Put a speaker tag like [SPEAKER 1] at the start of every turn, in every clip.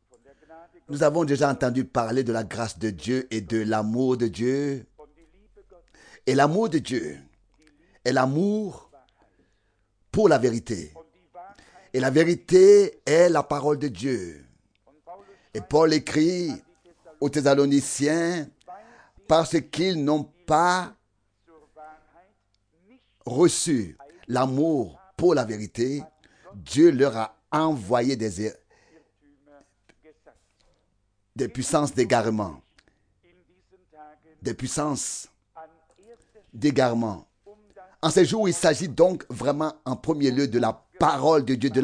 [SPEAKER 1] Nous avons déjà entendu parler de la grâce de Dieu et de l'amour de Dieu. Et l'amour de Dieu est l'amour pour la vérité. Et la vérité est la parole de Dieu. Et Paul écrit aux Thessaloniciens, parce qu'ils n'ont pas reçu l'amour pour la vérité, Dieu leur a envoyé des puissances d'égarement. Des puissances d'égarement. En ces jours, il s'agit donc vraiment en premier lieu de la parole de Dieu,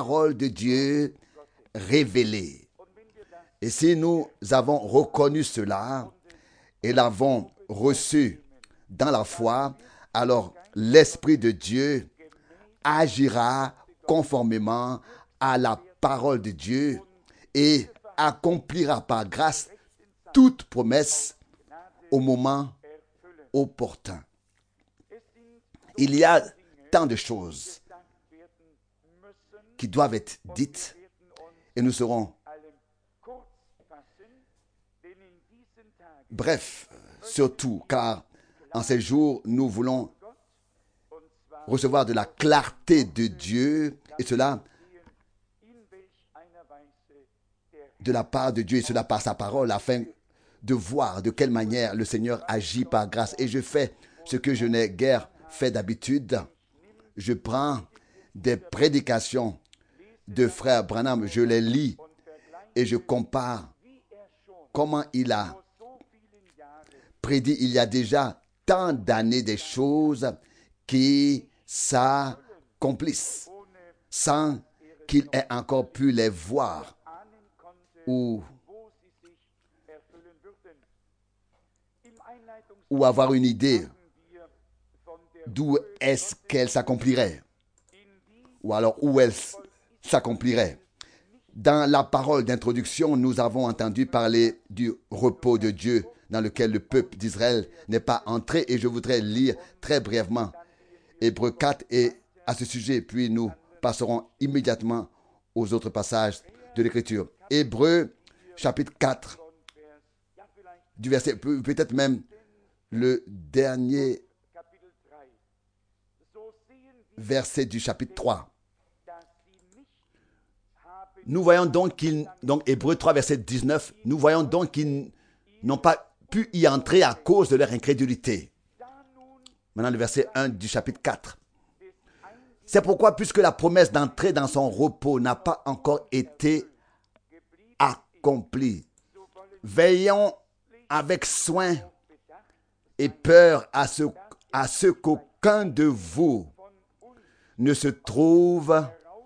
[SPEAKER 1] révélée. Et si nous avons reconnu cela et l'avons reçu dans la foi, alors l'Esprit de Dieu agira conformément à la parole de Dieu et accomplira par grâce toute promesse au moment opportun. Il y a tant de choses qui doivent être dites et nous serons bref, surtout car en ces jours, nous voulons recevoir de la clarté de Dieu et cela de la part de Dieu et cela par sa parole afin de voir de quelle manière le Seigneur agit par grâce. Et je fais ce que je n'ai guère fait d'habitude. Je prends des prédications de frère Branham, je les lis et je compare comment il a prédit il y a déjà tant d'années des choses qui s'accomplissent sans qu'il ait encore pu les voir ou avoir une idée d'où est-ce qu'elle s'accomplirait ou alors où elle s'accomplirait. Dans la parole d'introduction, nous avons entendu parler du repos de Dieu dans lequel le peuple d'Israël n'est pas entré et je voudrais lire très brièvement Hébreux 4 et à ce sujet, puis nous passerons immédiatement aux autres passages de l'Écriture. Hébreux chapitre 4 du verset, peut-être même le dernier verset du chapitre 3. Nous voyons donc Hébreux 3 verset 19, nous voyons donc qu'ils n'ont pas pu y entrer à cause de leur incrédulité. Maintenant le verset 1 du chapitre 4. C'est pourquoi, puisque la promesse d'entrer dans son repos n'a pas encore été accomplie, veillons avec soin et peur à ce qu'aucun de vous ne se trouve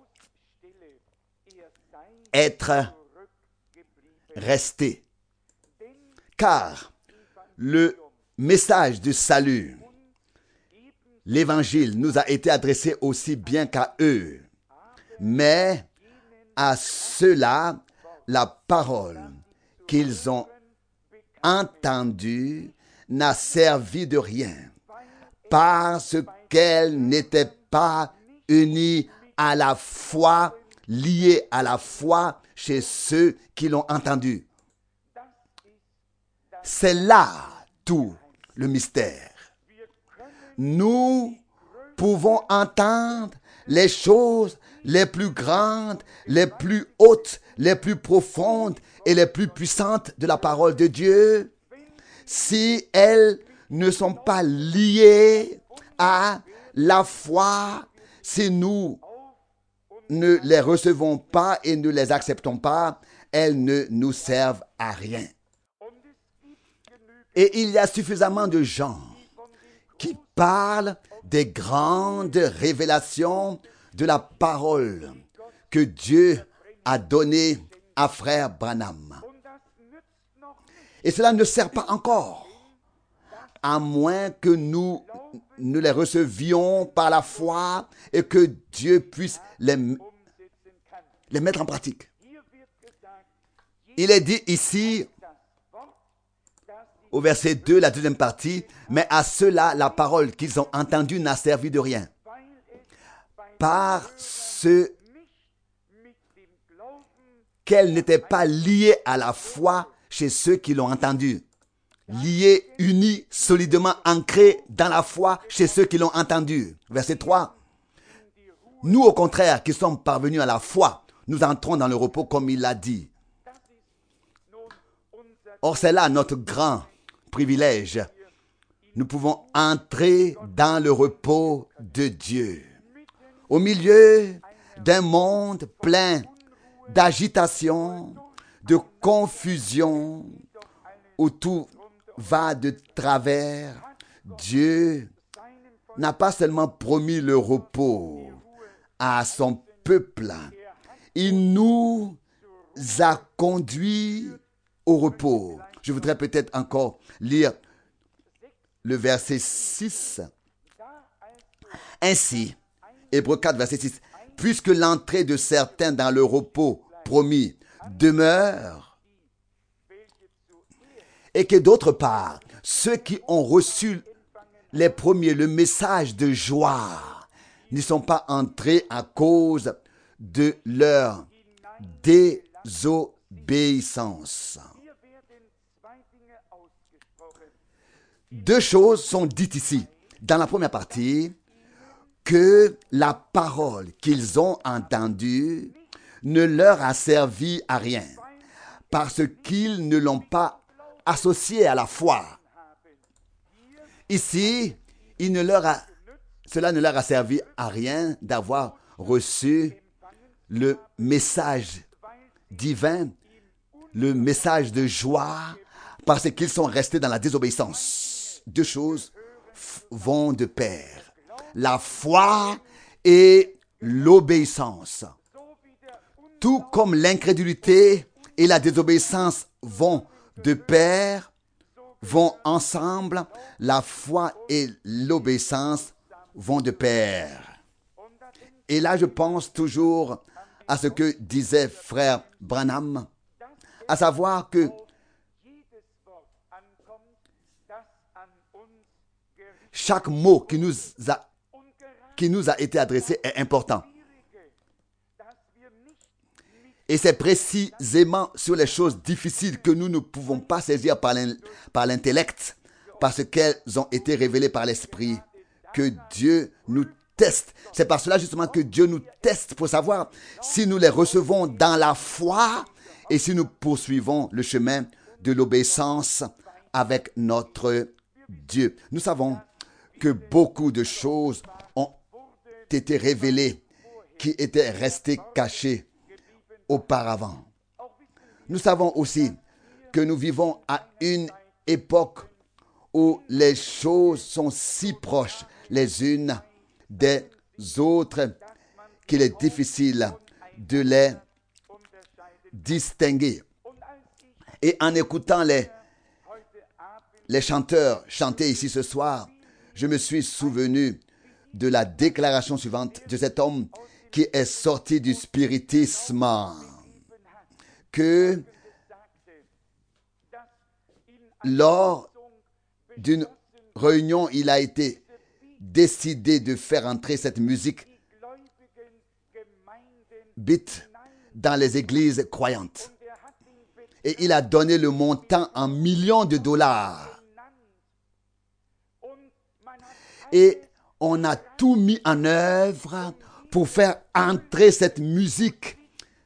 [SPEAKER 1] être resté. Car le message du salut, l'évangile, nous a été adressé aussi bien qu'à eux. Mais à ceux-là, la parole qu'ils ont entendue n'a servi de rien, parce qu'elle n'était pas unie à la foi, liée à la foi chez ceux qui l'ont entendue. C'est là tout le mystère. Nous pouvons entendre les choses les plus grandes, les plus hautes, les plus profondes et les plus puissantes de la parole de Dieu. Si elles ne sont pas liées à la foi, si nous ne les recevons pas et ne les acceptons pas, elles ne nous servent à rien. Et il y a suffisamment de gens qui parlent des grandes révélations de la parole que Dieu a donnée à frère Branham. Et cela ne sert pas encore, à moins que nous ne les recevions par la foi et que Dieu puisse les mettre en pratique. Il est dit ici, au verset 2, la deuxième partie, mais à ceux-là, la parole qu'ils ont entendue n'a servi de rien. Parce qu'elle n'était pas liée à la foi chez ceux qui l'ont entendue. Liée, unie, solidement ancrée dans la foi chez ceux qui l'ont entendue. Verset 3. Nous, au contraire, qui sommes parvenus à la foi, nous entrons dans le repos comme il l'a dit. Or, c'est là notre grand privilège. Nous pouvons entrer dans le repos de Dieu. Au milieu d'un monde plein d'agitation, de confusion, où tout va de travers, Dieu n'a pas seulement promis le repos à son peuple, il nous a conduits au repos. Je voudrais peut-être encore lire le verset 6. Ainsi, Hébreux 4, verset 6. Puisque l'entrée de certains dans le repos promis demeure, et que d'autre part, ceux qui ont reçu les premiers le message de joie n'y sont pas entrés à cause de leur désobéissance. Deux choses sont dites ici. Dans la première partie, que la parole qu'ils ont entendue ne leur a servi à rien, parce qu'ils ne l'ont pas associée à la foi. Ici, cela ne leur a servi à rien d'avoir reçu le message divin, le message de joie, parce qu'ils sont restés dans la désobéissance. Deux choses vont de pair. La foi et l'obéissance. Tout comme l'incrédulité et la désobéissance vont de pair, vont ensemble, la foi et l'obéissance vont de pair. Et là, je pense toujours à ce que disait frère Branham, à savoir que chaque mot qui nous a été adressé est important. Et c'est précisément sur les choses difficiles que nous ne pouvons pas saisir par l'intellect, parce qu'elles ont été révélées par l'Esprit, que Dieu nous teste. C'est par cela justement que Dieu nous teste pour savoir si nous les recevons dans la foi et si nous poursuivons le chemin de l'obéissance avec notre Dieu. Nous savons que beaucoup de choses ont été révélées qui étaient restées cachées auparavant. Nous savons aussi que nous vivons à une époque où les choses sont si proches les unes des autres qu'il est difficile de les distinguer. Et en écoutant les chanteurs chanter ici ce soir, je me suis souvenu de la déclaration suivante de cet homme qui est sorti du spiritisme, que lors d'une réunion, il a été décidé de faire entrer cette musique beat dans les églises croyantes. Et il a donné le montant en millions de dollars. Et on a tout mis en œuvre pour faire entrer cette musique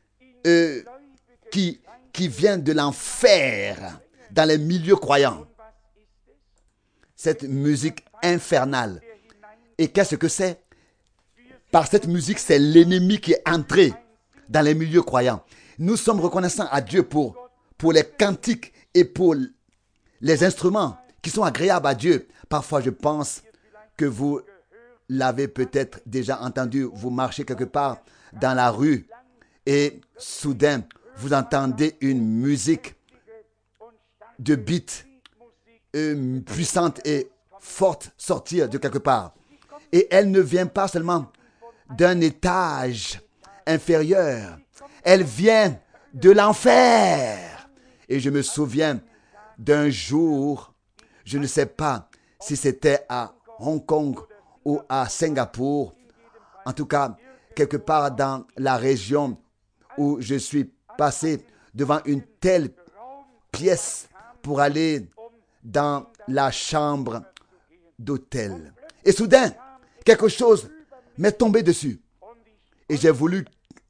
[SPEAKER 1] qui vient de l'enfer dans les milieux croyants. Cette musique infernale. Et qu'est-ce que c'est? Par cette musique, c'est l'ennemi qui est entré dans les milieux croyants. Nous sommes reconnaissants à Dieu pour les cantiques et pour les instruments qui sont agréables à Dieu. Parfois, je pense que vous l'avez peut-être déjà entendu. Vous marchez quelque part dans la rue et soudain, vous entendez une musique de beat puissante et forte sortir de quelque part. Et elle ne vient pas seulement d'un étage inférieur. Elle vient de l'enfer. Et je me souviens d'un jour, je ne sais pas si c'était à Hong Kong ou à Singapour, en tout cas quelque part dans la région où je suis passer devant une telle pièce pour aller dans la chambre d'hôtel. Et soudain, quelque chose m'est tombé dessus. Et j'ai voulu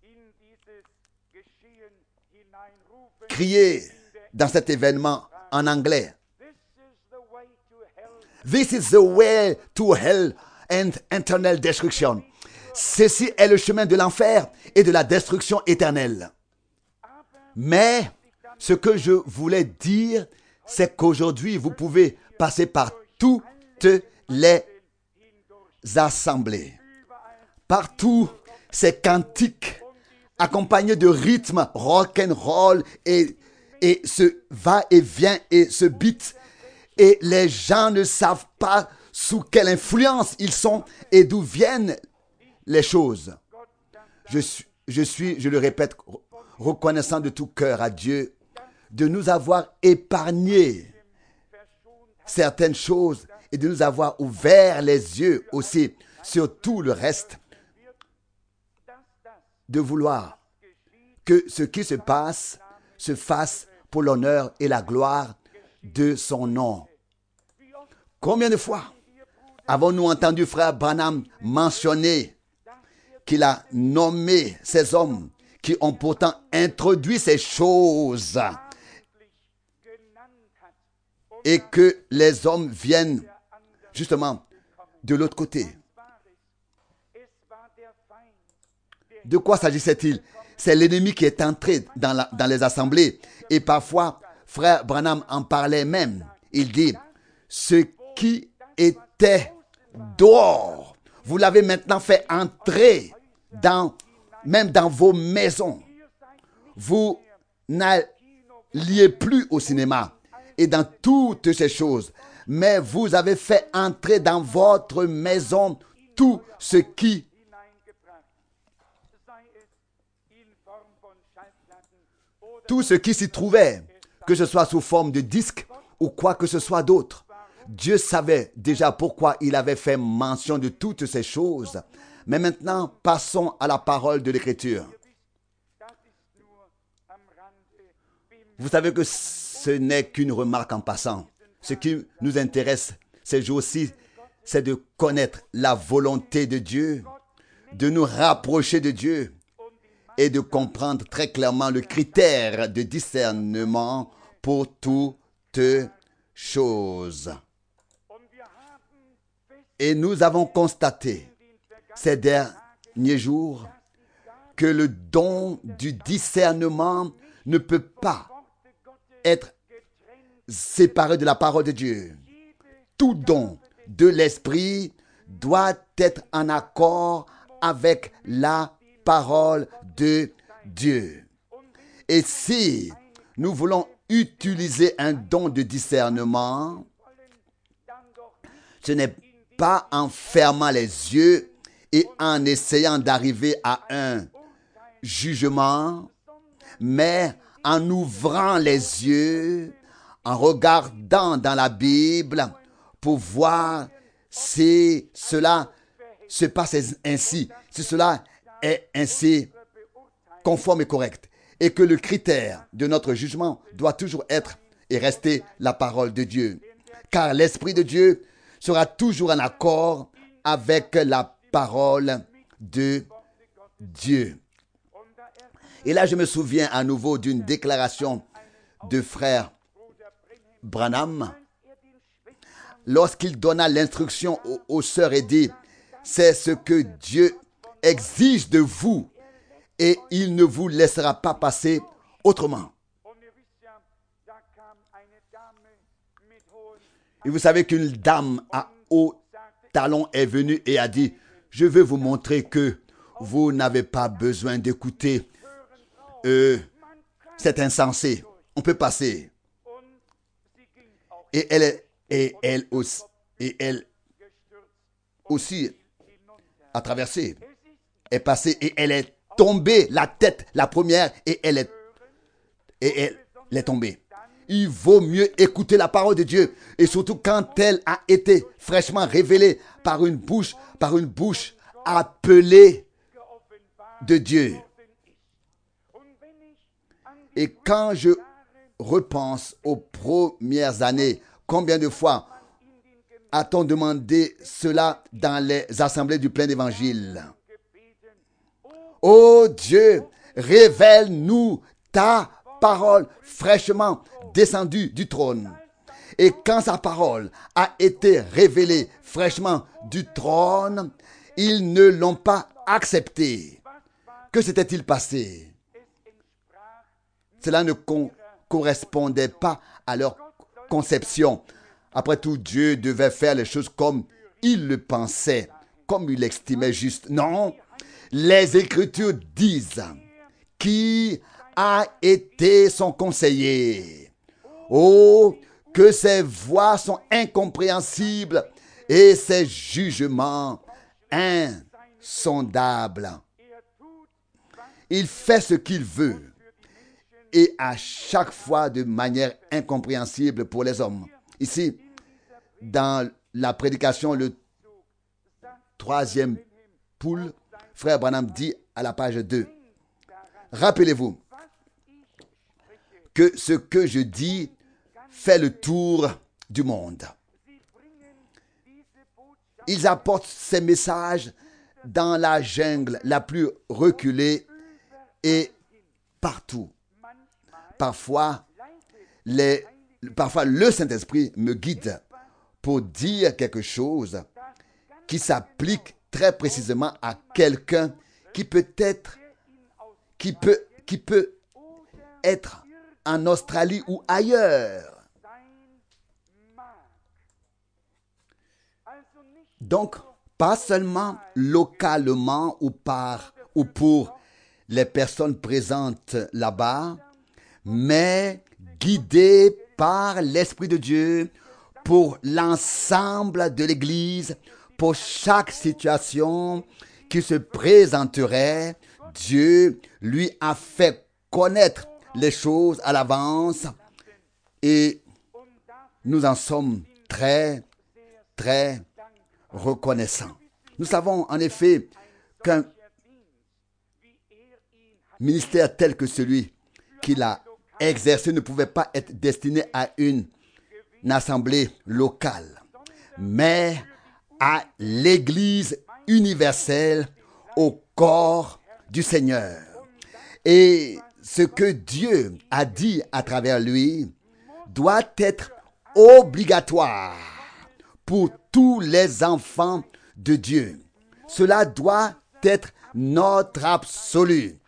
[SPEAKER 1] crier dans cet événement en anglais. This is the way to hell and eternal destruction. Ceci est le chemin de l'enfer et de la destruction éternelle. Mais ce que je voulais dire, c'est qu'aujourd'hui, vous pouvez passer par toutes les assemblées. Partout, ces cantiques accompagnés de rythmes rock'n'roll et ce va-et-vient et ce beat. Et les gens ne savent pas sous quelle influence ils sont et d'où viennent les choses. Je suis, je le répète, reconnaissant de tout cœur à Dieu de nous avoir épargné certaines choses et de nous avoir ouvert les yeux aussi sur tout le reste, de vouloir que ce qui se passe se fasse pour l'honneur et la gloire de son nom. Combien de fois avons-nous entendu frère Branham mentionner qu'il a nommé ces hommes qui ont pourtant introduit ces choses et que les hommes viennent justement de l'autre côté. De quoi s'agissait-il? C'est l'ennemi qui est entré dans les assemblées. Et parfois, frère Branham en parlait même. Il dit, ce qui était dehors, vous l'avez maintenant fait entrer même dans vos maisons. Vous n'alliez plus au cinéma et dans toutes ces choses. Mais vous avez fait entrer dans votre maison tout ce qui s'y trouvait, que ce soit sous forme de disque ou quoi que ce soit d'autre. Dieu savait déjà pourquoi il avait fait mention de toutes ces choses. Mais maintenant, passons à la parole de l'Écriture. Vous savez que ce n'est qu'une remarque en passant. Ce qui nous intéresse ces jours-ci, c'est de connaître la volonté de Dieu, de nous rapprocher de Dieu et de comprendre très clairement le critère de discernement pour toutes choses. Et nous avons constaté ces derniers jours que le don du discernement ne peut pas être séparé de la parole de Dieu. Tout don de l'esprit doit être en accord avec la parole de Dieu. Et si nous voulons utiliser un don de discernement, ce n'est pas en fermant les yeux et en essayant d'arriver à un jugement, mais en ouvrant les yeux, en regardant dans la Bible pour voir si cela se passe ainsi, si cela est ainsi conforme et correct, et que le critère de notre jugement doit toujours être et rester la parole de Dieu. Car l'Esprit de Dieu sera toujours en accord avec la parole de Dieu. Et là, je me souviens à nouveau d'une déclaration de frère Branham lorsqu'il donna l'instruction aux sœurs et dit, c'est ce que Dieu exige de vous et il ne vous laissera pas passer autrement. Et vous savez qu'une dame à haut talon est venue et a dit, je veux vous montrer que vous n'avez pas besoin d'écouter cet insensé. On peut passer. Et elle aussi a traversé, est passée et elle est tombée, la tête, la première, et elle est tombée. Il vaut mieux écouter la parole de Dieu, et surtout quand elle a été fraîchement révélée par une bouche appelée de Dieu. Et quand je repense aux premières années, combien de fois a-t-on demandé cela dans les assemblées du plein évangile? Ô Dieu, révèle-nous ta parole fraîchement descendue du trône. Et quand sa parole a été révélée fraîchement du trône, ils ne l'ont pas acceptée. Que s'était-il passé? Cela ne correspondait pas à leur conception. Après tout, Dieu devait faire les choses comme il le pensait, comme il l'estimait juste. Non, les Écritures disent qui a été son conseiller. Oh, que ses voies sont incompréhensibles et ses jugements insondables. Il fait ce qu'il veut et à chaque fois de manière incompréhensible pour les hommes. Ici, dans la prédication, le 3e poule, frère Branham dit à la page 2, rappelez-vous que ce que je dis fait le tour du monde. Ils apportent ces messages dans la jungle la plus reculée et partout. Parfois, le Saint-Esprit me guide pour dire quelque chose qui s'applique très précisément à quelqu'un qui peut être en Australie ou ailleurs. Donc, pas seulement localement ou pour les personnes présentes là-bas, mais guidé par l'Esprit de Dieu pour l'ensemble de l'Église, pour chaque situation qui se présenterait. Dieu lui a fait connaître les choses à l'avance et nous en sommes très, très reconnaissants. Nous savons en effet qu'un ministère tel que celui qu'il a exercé ne pouvait pas être destiné à une assemblée locale, mais à l'Église universelle, au corps du Seigneur. Et ce que Dieu a dit à travers lui doit être obligatoire pour tous les enfants de Dieu. Cela doit être notre absolu.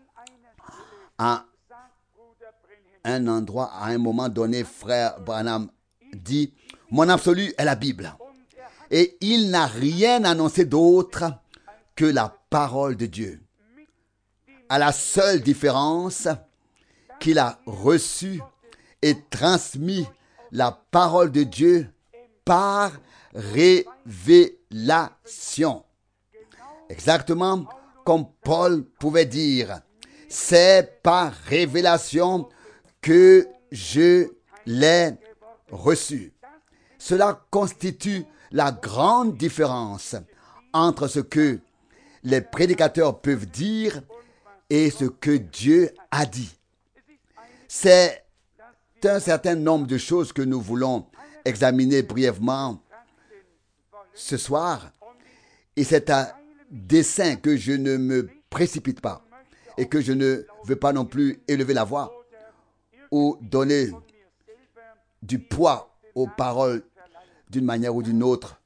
[SPEAKER 1] À un endroit, à un moment donné, frère Branham dit, mon absolu est la Bible. Et il n'a rien annoncé d'autre que la parole de Dieu. À la seule différence qu'il a reçu et transmis la parole de Dieu par révélation. Exactement comme Paul pouvait dire, c'est par révélation que je l'ai reçu. Cela constitue la grande différence entre ce que les prédicateurs peuvent dire et ce que Dieu a dit. C'est un certain nombre de choses que nous voulons examiner brièvement ce soir. Et c'est à dessein que je ne me précipite pas et que je ne veux pas non plus élever la voix ou donner du poids aux paroles d'une manière ou d'une autre.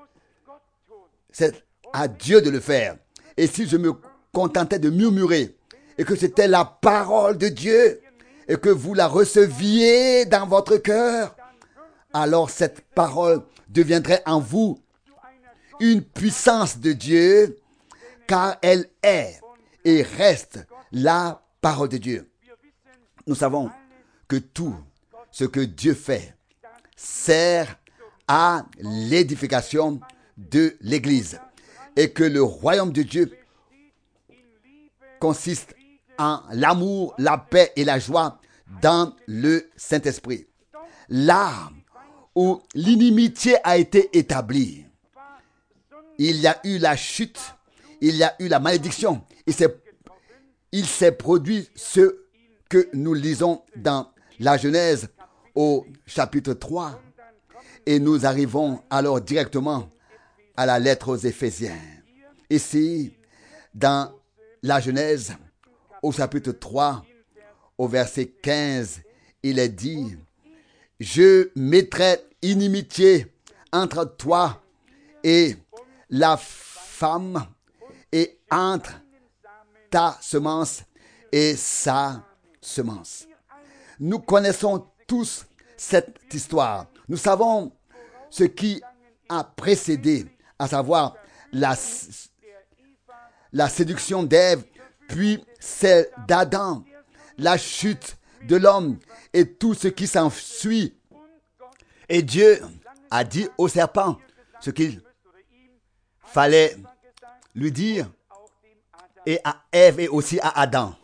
[SPEAKER 1] C'est à Dieu de le faire. Et si je me contentais de murmurer et que c'était la parole de Dieu et que vous la receviez dans votre cœur, alors cette parole deviendrait en vous une puissance de Dieu, car elle est et reste la parole de Dieu. Nous savons que tout ce que Dieu fait sert à l'édification de l'Église et que le royaume de Dieu consiste en l'amour, la paix et la joie dans le Saint-Esprit. Là où l'inimitié a été établie, il y a eu la chute, il y a eu la malédiction. Il s'est produit ce que nous lisons dans la Genèse au chapitre 3. Et nous arrivons alors directement à la lettre aux Éphésiens. Ici, dans la Genèse au chapitre 3, au verset 15, il est dit: je mettrai inimitié entre toi et la femme, et entre ta semence et sa semence. Nous connaissons tous cette histoire. Nous savons ce qui a précédé, à savoir la séduction d'Ève, puis celle d'Adam, la chute de l'homme et tout ce qui s'ensuit. Et Dieu a dit au serpent ce qu'il fallait lui dire, et à Ève et aussi à Adam.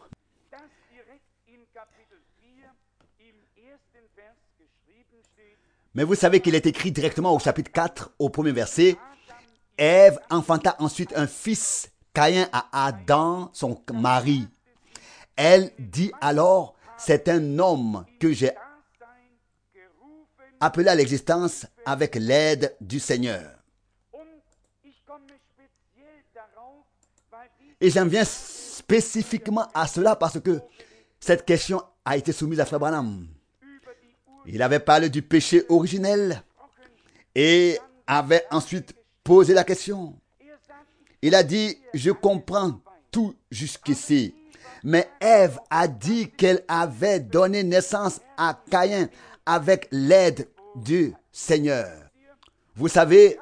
[SPEAKER 1] Mais vous savez qu'il est écrit directement au chapitre 4, au premier verset: Ève enfanta ensuite un fils, Caïn, à Adam, son mari. Elle dit alors: c'est un homme que j'ai appelé à l'existence avec l'aide du Seigneur. Et j'en viens spécifiquement à cela parce que cette question a été soumise à Frère Branham. Il avait parlé du péché originel et avait ensuite posé la question. Il a dit: je comprends tout jusqu'ici. Mais Ève a dit qu'elle avait donné naissance à Caïn avec l'aide du Seigneur. Vous savez,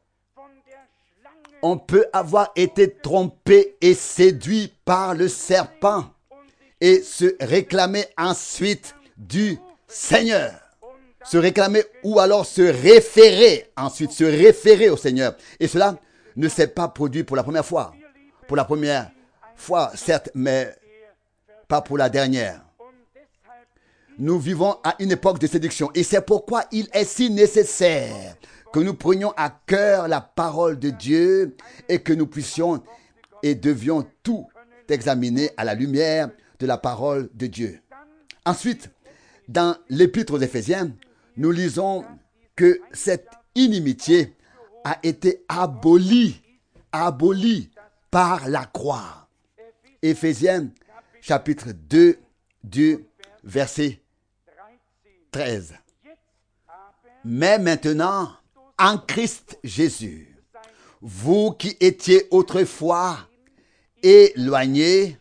[SPEAKER 1] on peut avoir été trompé et séduit par le serpent et se réclamer ensuite du Seigneur. Se réclamer ou alors se référer ensuite, se référer au Seigneur. Et cela ne s'est pas produit pour la première fois. Pour la première fois, certes, mais pas pour la dernière. Nous vivons à une époque de séduction et c'est pourquoi il est si nécessaire que nous prenions à cœur la parole de Dieu et que nous puissions et devions tout examiner à la lumière de la parole de Dieu. Ensuite, dans l'épître aux Éphésiens, nous lisons que cette inimitié a été abolie par la croix. Éphésiens chapitre 2 du verset 13. Mais maintenant, en Christ Jésus, vous qui étiez autrefois éloignés,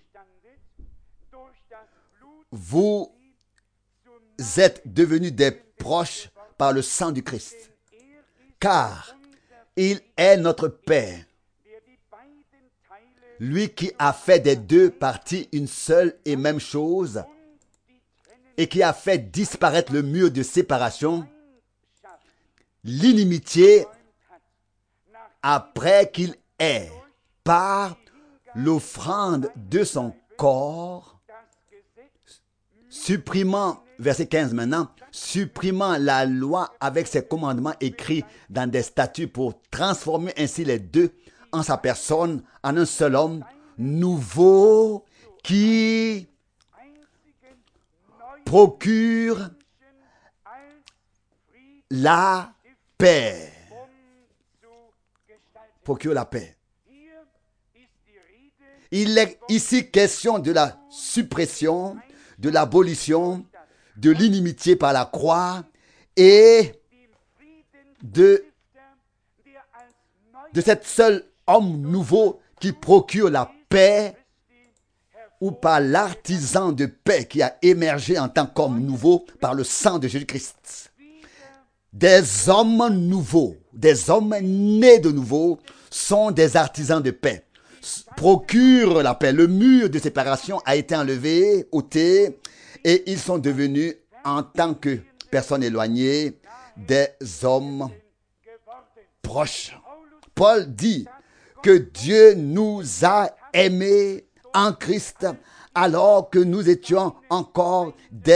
[SPEAKER 1] vous êtes devenus des proches par le sang du Christ. Car il est notre Père, lui qui a fait des deux parties une seule et même chose, et qui a fait disparaître le mur de séparation, l'inimitié, après qu'il ait, par l'offrande de son corps, supprimant, verset 15 maintenant, supprimant la loi avec ses commandements écrits dans des statuts pour transformer ainsi les deux en sa personne, en un seul homme, nouveau, qui procure la paix. Procure la paix. Il est ici question de la suppression, de l'abolition, de l'inimitié par la croix et de cet seul homme nouveau qui procure la paix, ou par l'artisan de paix qui a émergé en tant qu'homme nouveau par le sang de Jésus-Christ. Des hommes nouveaux, des hommes nés de nouveau sont des artisans de paix. Procurent la paix. Le mur de séparation a été enlevé, ôté, et ils sont devenus, en tant que personnes éloignées, des hommes proches. Paul dit que Dieu nous a aimés en Christ alors que nous étions encore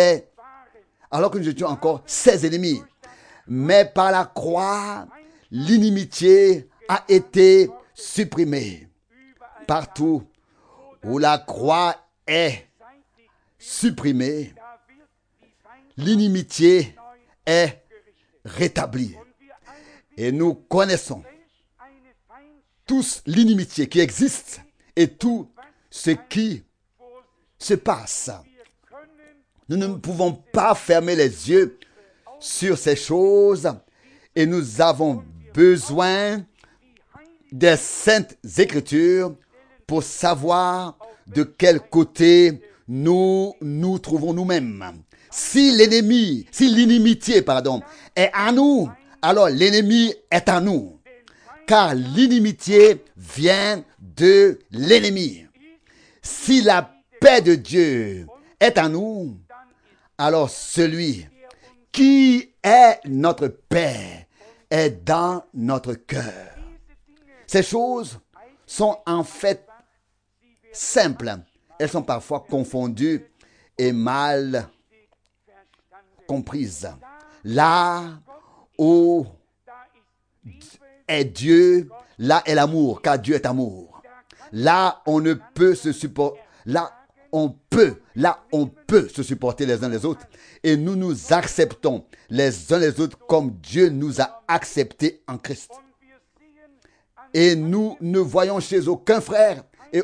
[SPEAKER 1] ses ennemis. Mais par la croix, l'inimitié a été supprimée. Partout où la croix est, supprimée, l'inimitié est rétablie. Et nous connaissons tous l'inimitié qui existe et tout ce qui se passe. Nous ne pouvons pas fermer les yeux sur ces choses et nous avons besoin des Saintes Écritures pour savoir de quel côté nous nous trouvons nous-mêmes. Si l'inimitié, est à nous, alors l'ennemi est à nous. Car l'inimitié vient de l'ennemi. Si la paix de Dieu est à nous, alors celui qui est notre paix est dans notre cœur. Ces choses sont en fait simples. Elles sont parfois confondues et mal comprises. Là où est Dieu, là est l'amour, car Dieu est amour. Là on ne peut se supporter, là on peut se supporter les uns les autres et nous nous acceptons les uns les autres comme Dieu nous a acceptés en Christ. Et nous ne voyons chez aucun frère et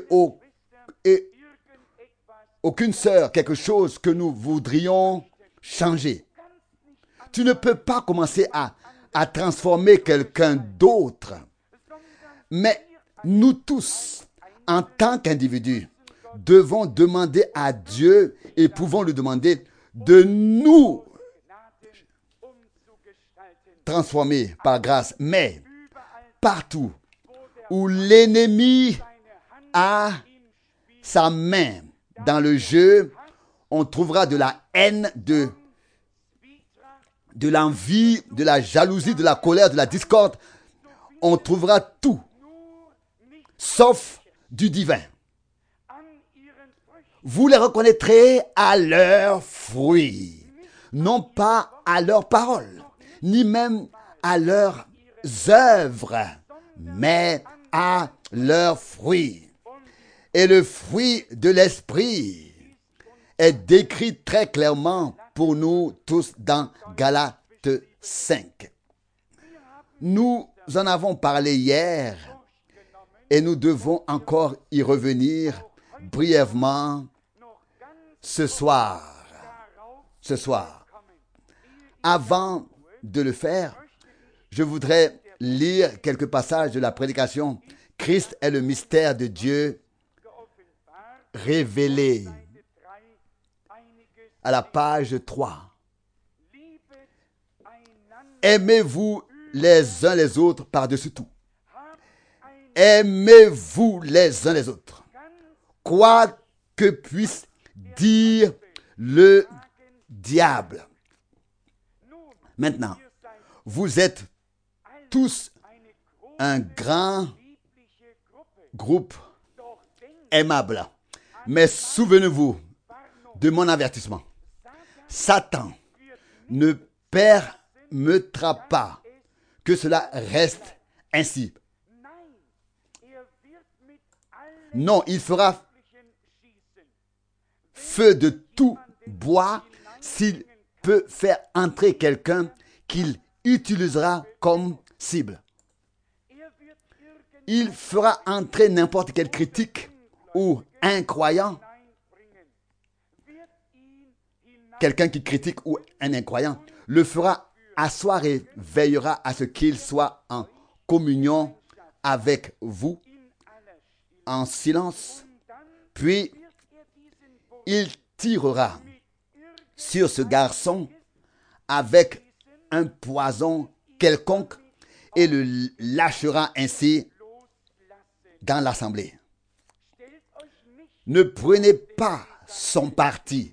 [SPEAKER 1] aucune sœur quelque chose que nous voudrions changer. Tu ne peux pas commencer à transformer quelqu'un d'autre. Mais nous tous, en tant qu'individus, devons demander à Dieu et pouvons lui demander de nous transformer par grâce. Mais partout où l'ennemi a sa main dans le jeu, on trouvera de la haine, de l'envie, de la jalousie, de la colère, de la discorde. On trouvera tout, sauf du divin. Vous les reconnaîtrez à leurs fruits, non pas à leurs paroles, ni même à leurs œuvres, mais à leurs fruits. Et le fruit de l'esprit est décrit très clairement pour nous tous dans Galates 5. Nous en avons parlé hier et nous devons encore y revenir brièvement ce soir. Avant de le faire, je voudrais lire quelques passages de la prédication. Christ est le mystère de Dieu révélé. À la page 3. Aimez-vous les uns les autres par-dessus tout. Aimez-vous les uns les autres. Quoi que puisse dire le diable. Maintenant, vous êtes tous un grand groupe aimable. Mais souvenez-vous de mon avertissement. Satan ne permettra pas que cela reste ainsi. Non, il fera feu de tout bois s'il peut faire entrer quelqu'un qu'il utilisera comme cible. Il fera entrer n'importe quelle critique ou incroyant. Quelqu'un qui critique ou un incroyant le fera asseoir et veillera à ce qu'il soit en communion avec vous, en silence. Puis, il tirera sur ce garçon avec un poison quelconque et le lâchera ainsi dans l'assemblée. Ne prenez pas son parti.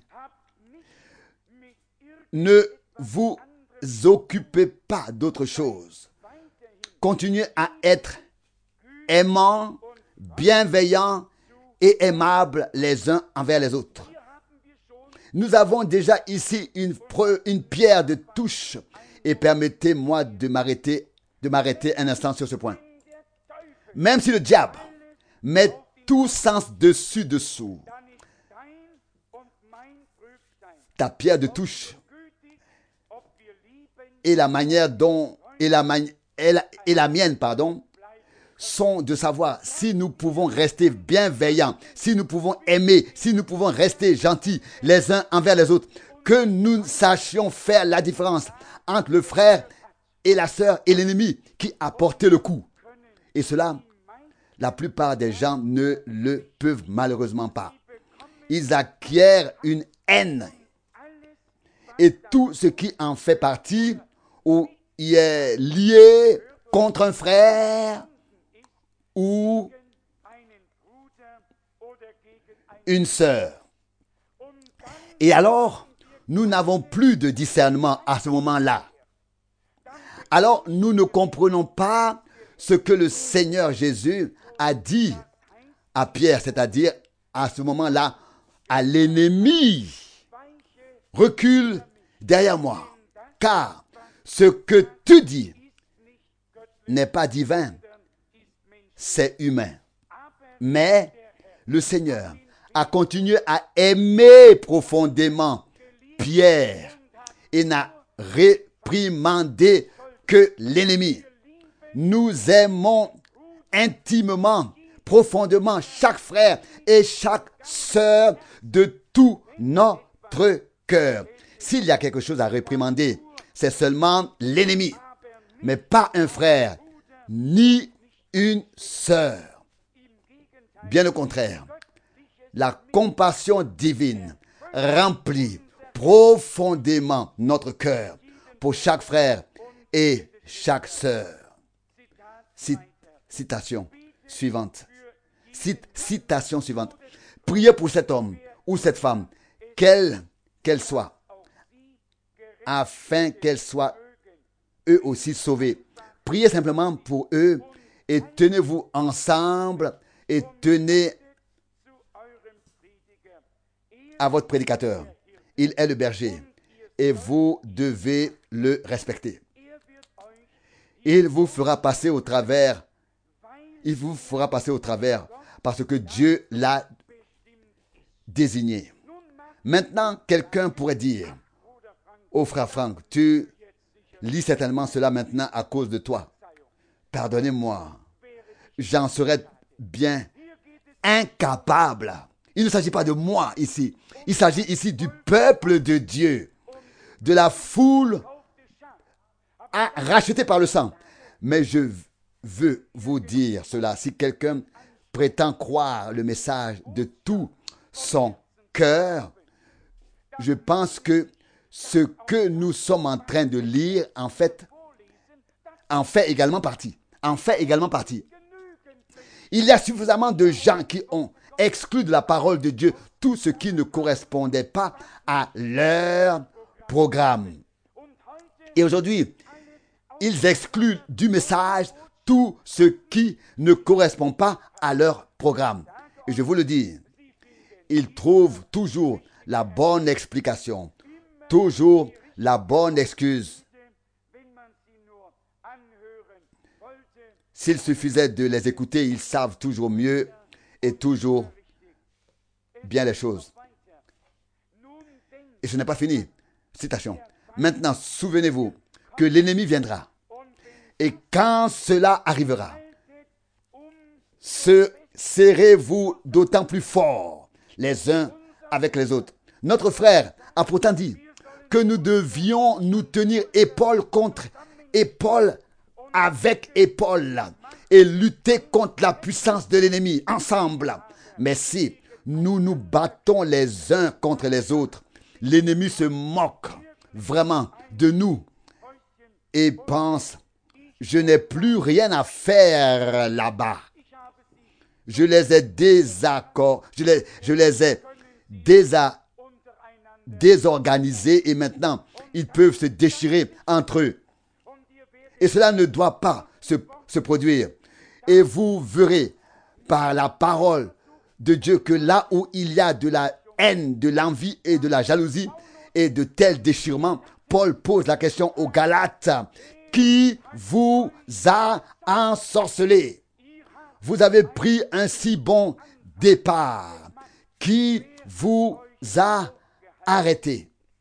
[SPEAKER 1] Ne vous occupez pas d'autre chose. Continuez à être aimants, bienveillants et aimables les uns envers les autres. Nous avons déjà ici une pierre de touche et permettez-moi de m'arrêter un instant sur ce point. Même si le diable met tout sens dessus-dessous, ta pierre de touche et la manière dont et la mienne, pardon, sont de savoir si nous pouvons rester bienveillants, si nous pouvons aimer, si nous pouvons rester gentils les uns envers les autres, que nous sachions faire la différence entre le frère et la sœur et l'ennemi qui a porté le coup. Et cela, la plupart des gens ne le peuvent malheureusement pas. Ils acquièrent une haine. Et tout ce qui en fait partie ou y est lié contre un frère ou une sœur. Et alors, nous n'avons plus de discernement à ce moment-là. Alors, nous ne comprenons pas ce que le Seigneur Jésus a dit à Pierre, c'est-à-dire à ce moment-là, à l'ennemi. Recule derrière moi, car ce que tu dis n'est pas divin, c'est humain. Mais le Seigneur a continué à aimer profondément Pierre et n'a réprimandé que l'ennemi. Nous aimons intimement, profondément chaque frère et chaque sœur de tout notre cœur. S'il y a quelque chose à réprimander, c'est seulement l'ennemi, mais pas un frère, ni une sœur. Bien au contraire, la compassion divine remplit profondément notre cœur pour chaque frère et chaque sœur. Citation suivante. Citation suivante. Priez pour cet homme ou cette femme, qu'elle soit, afin qu'elle soit eux aussi sauvés. Priez simplement pour eux et tenez-vous ensemble et tenez à votre prédicateur. Il est le berger et vous devez le respecter. Il vous fera passer au travers. Il vous fera passer au travers parce que Dieu l'a désigné. Maintenant, quelqu'un pourrait dire, oh frère Franck, tu lis certainement cela maintenant à cause de toi. Pardonnez-moi, j'en serais bien incapable. Il ne s'agit pas de moi ici. Il s'agit ici du peuple de Dieu, de la foule rachetée par le sang. Mais je veux vous dire cela. Si quelqu'un prétend croire le message de tout son cœur, je pense que ce que nous sommes en train de lire, en fait également partie. Il y a suffisamment de gens qui ont exclu de la parole de Dieu tout ce qui ne correspondait pas à leur programme. Et aujourd'hui, ils excluent du message tout ce qui ne correspond pas à leur programme. Et je vous le dis, ils trouvent toujours la bonne explication, toujours la bonne excuse. S'il suffisait de les écouter, ils savent toujours mieux et toujours bien les choses. Et ce n'est pas fini. Citation. Maintenant, souvenez-vous que l'ennemi viendra. Et quand cela arrivera, serrez-vous d'autant plus fort les uns avec les autres. Notre frère a pourtant dit que nous devions nous tenir épaule contre épaule avec épaule et lutter contre la puissance de l'ennemi ensemble. Mais si nous nous battons les uns contre les autres, l'ennemi se moque vraiment de nous et pense: je n'ai plus rien à faire là-bas. Je les ai désorganisés et maintenant ils peuvent se déchirer entre eux. Et cela ne doit pas se produire. Et vous verrez par la parole de Dieu que là où il y a de la haine, de l'envie et de la jalousie et de tels déchirements, Paul pose la question aux Galates: qui vous a ensorcelé? Vous avez pris un si bon départ. Qui vous a arrêté?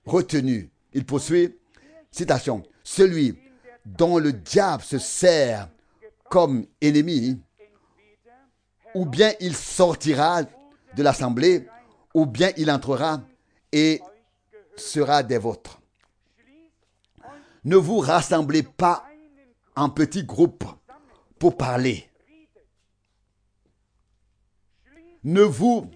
[SPEAKER 1] retenu. Il poursuit, citation, celui dont le diable se sert comme ennemi, ou bien il sortira de l'assemblée, ou bien il entrera et sera des vôtres. Ne vous rassemblez pas en petits groupes pour parler. Ne vous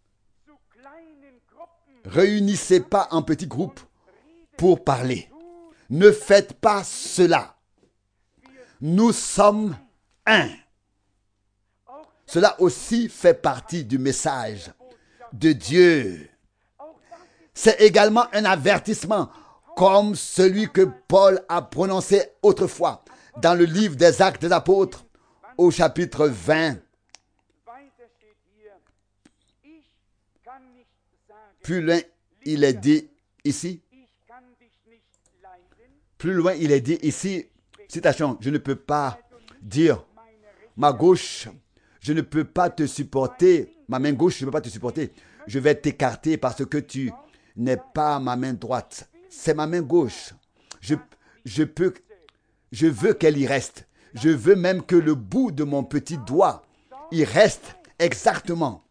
[SPEAKER 1] réunissez pas en petits groupes pour parler. Ne faites pas cela. Nous sommes un. Cela aussi fait partie du message de Dieu. C'est également un avertissement comme celui que Paul a prononcé autrefois dans le livre des Actes des Apôtres au chapitre 20. Plus loin, il est dit ici. Plus loin, il est dit ici, citation, je ne peux pas dire ma gauche, je ne peux pas te supporter, ma main gauche, je ne peux pas te supporter. Je vais t'écarter parce que tu n'es pas ma main droite. C'est ma main gauche. Je veux qu'elle y reste. Je veux même que le bout de mon petit doigt y reste exactement.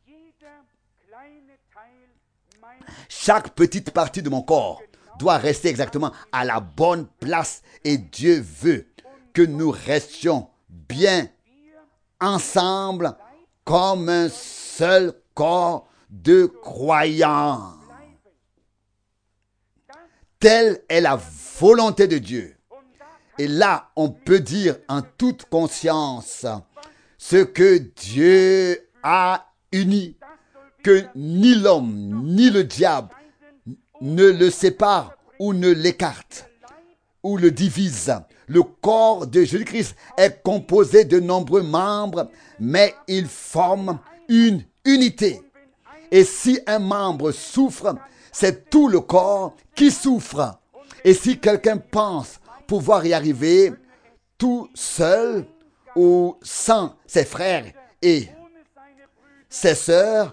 [SPEAKER 1] Chaque petite partie de mon corps doit rester exactement à la bonne place et Dieu veut que nous restions bien ensemble comme un seul corps de croyants. Telle est la volonté de Dieu. Et là, on peut dire en toute conscience ce que Dieu a uni, que ni l'homme, ni le diable ne le séparent ou ne l'écartent ou le divisent. Le corps de Jésus-Christ est composé de nombreux membres, mais il forme une unité. Et si un membre souffre, c'est tout le corps qui souffre. Et si quelqu'un pense pouvoir y arriver tout seul ou sans ses frères et ses sœurs,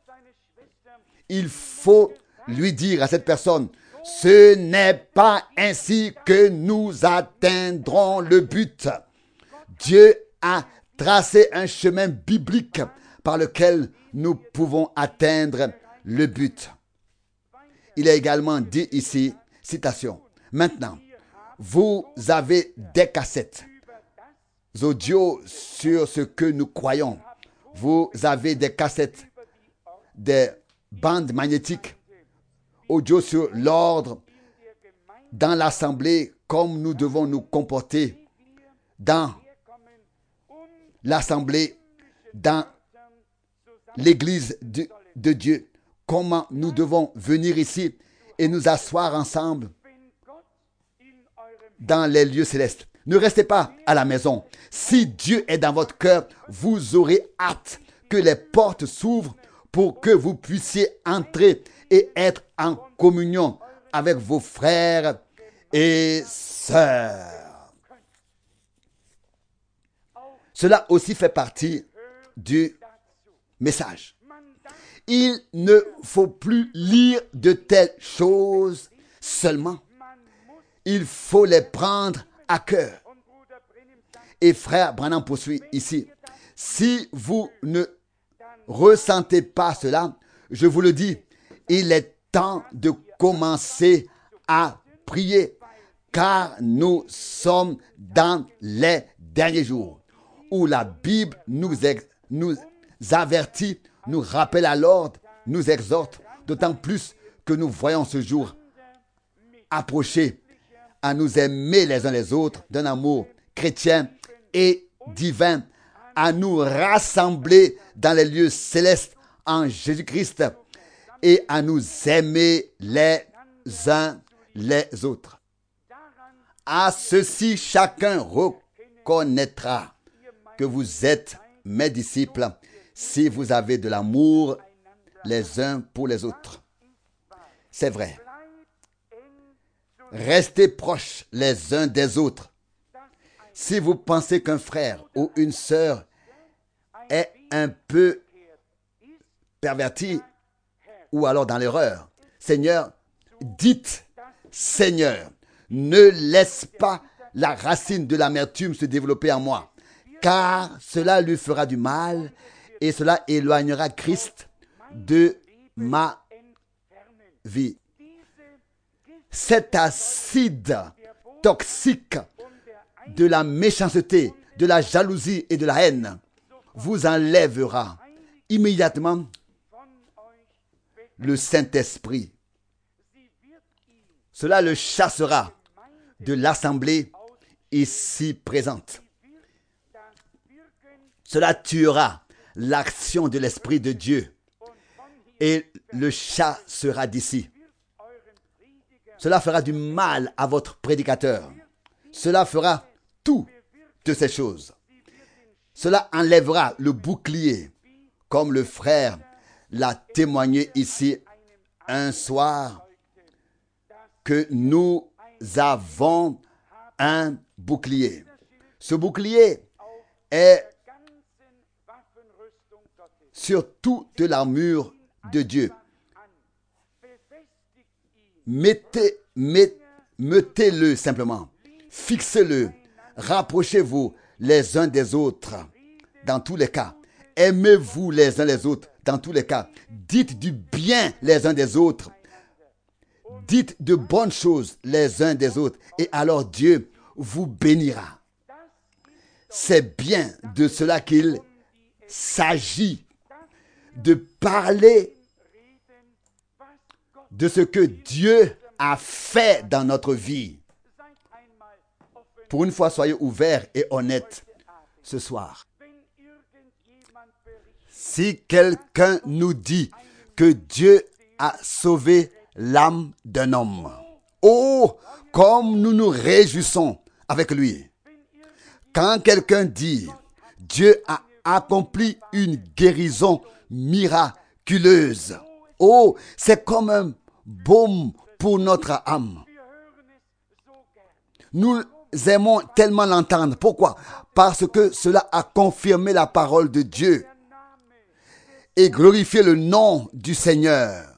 [SPEAKER 1] il faut lui dire à cette personne, ce n'est pas ainsi que nous atteindrons le but. Dieu a tracé un chemin biblique par lequel nous pouvons atteindre le but. Il est également dit ici, citation, maintenant, vous avez des cassettes audio sur ce que nous croyons. Vous avez des cassettes, des bandes magnétiques audio sur l'ordre dans l'assemblée, comme nous devons nous comporter dans l'assemblée, dans l'église de Dieu, comment nous devons venir ici et nous asseoir ensemble dans les lieux célestes. Ne restez pas à la maison. Si Dieu est dans votre cœur, vous aurez hâte que les portes s'ouvrent pour que vous puissiez entrer et être en communion avec vos frères et sœurs. Cela aussi fait partie du message. Il ne faut plus lire de telles choses seulement. Il faut les prendre à cœur. Et frère Branham poursuit ici. Si vous ne ressentez pas cela, je vous le dis, il est temps de commencer à prier, car nous sommes dans les derniers jours où la Bible nous avertit, nous rappelle à l'ordre, nous exhorte, d'autant plus que nous voyons ce jour approcher, à nous aimer les uns les autres d'un amour chrétien et divin, à nous rassembler dans les lieux célestes en Jésus-Christ et à nous aimer les uns les autres. À ceci, chacun reconnaîtra que vous êtes mes disciples si vous avez de l'amour les uns pour les autres. C'est vrai. Restez proches les uns des autres. Si vous pensez qu'un frère ou une sœur est un peu perverti ou alors dans l'erreur, Seigneur, dites, Seigneur, ne laisse pas la racine de l'amertume se développer en moi, car cela lui fera du mal et cela éloignera Christ de ma vie. Cet acide toxique de la méchanceté, de la jalousie et de la haine vous enlèvera immédiatement le Saint-Esprit. Cela le chassera de l'assemblée ici présente. Cela tuera l'action de l'Esprit de Dieu et le chassera d'ici. Cela fera du mal à votre prédicateur. Cela fera toutes ces choses. Cela enlèvera le bouclier, comme le frère l'a témoigné ici un soir, que nous avons un bouclier. Ce bouclier est sur toute l'armure de Dieu. Mettez-le simplement. Fixez-le. Rapprochez-vous les uns des autres dans tous les cas. Aimez-vous les uns les autres dans tous les cas. Dites du bien les uns des autres. Dites de bonnes choses les uns des autres. Et alors Dieu vous bénira. C'est bien de cela qu'il s'agit. De parler de ce que Dieu a fait dans notre vie. Pour une fois, soyez ouverts et honnêtes ce soir. Si quelqu'un nous dit que Dieu a sauvé l'âme d'un homme, oh, comme nous nous réjouissons avec lui. Quand quelqu'un dit Dieu a accompli une guérison miraculeuse, oh, c'est comme un baume pour notre âme. Nous aimons tellement l'entendre. Pourquoi? Parce que cela a confirmé la parole de Dieu et glorifié le nom du Seigneur.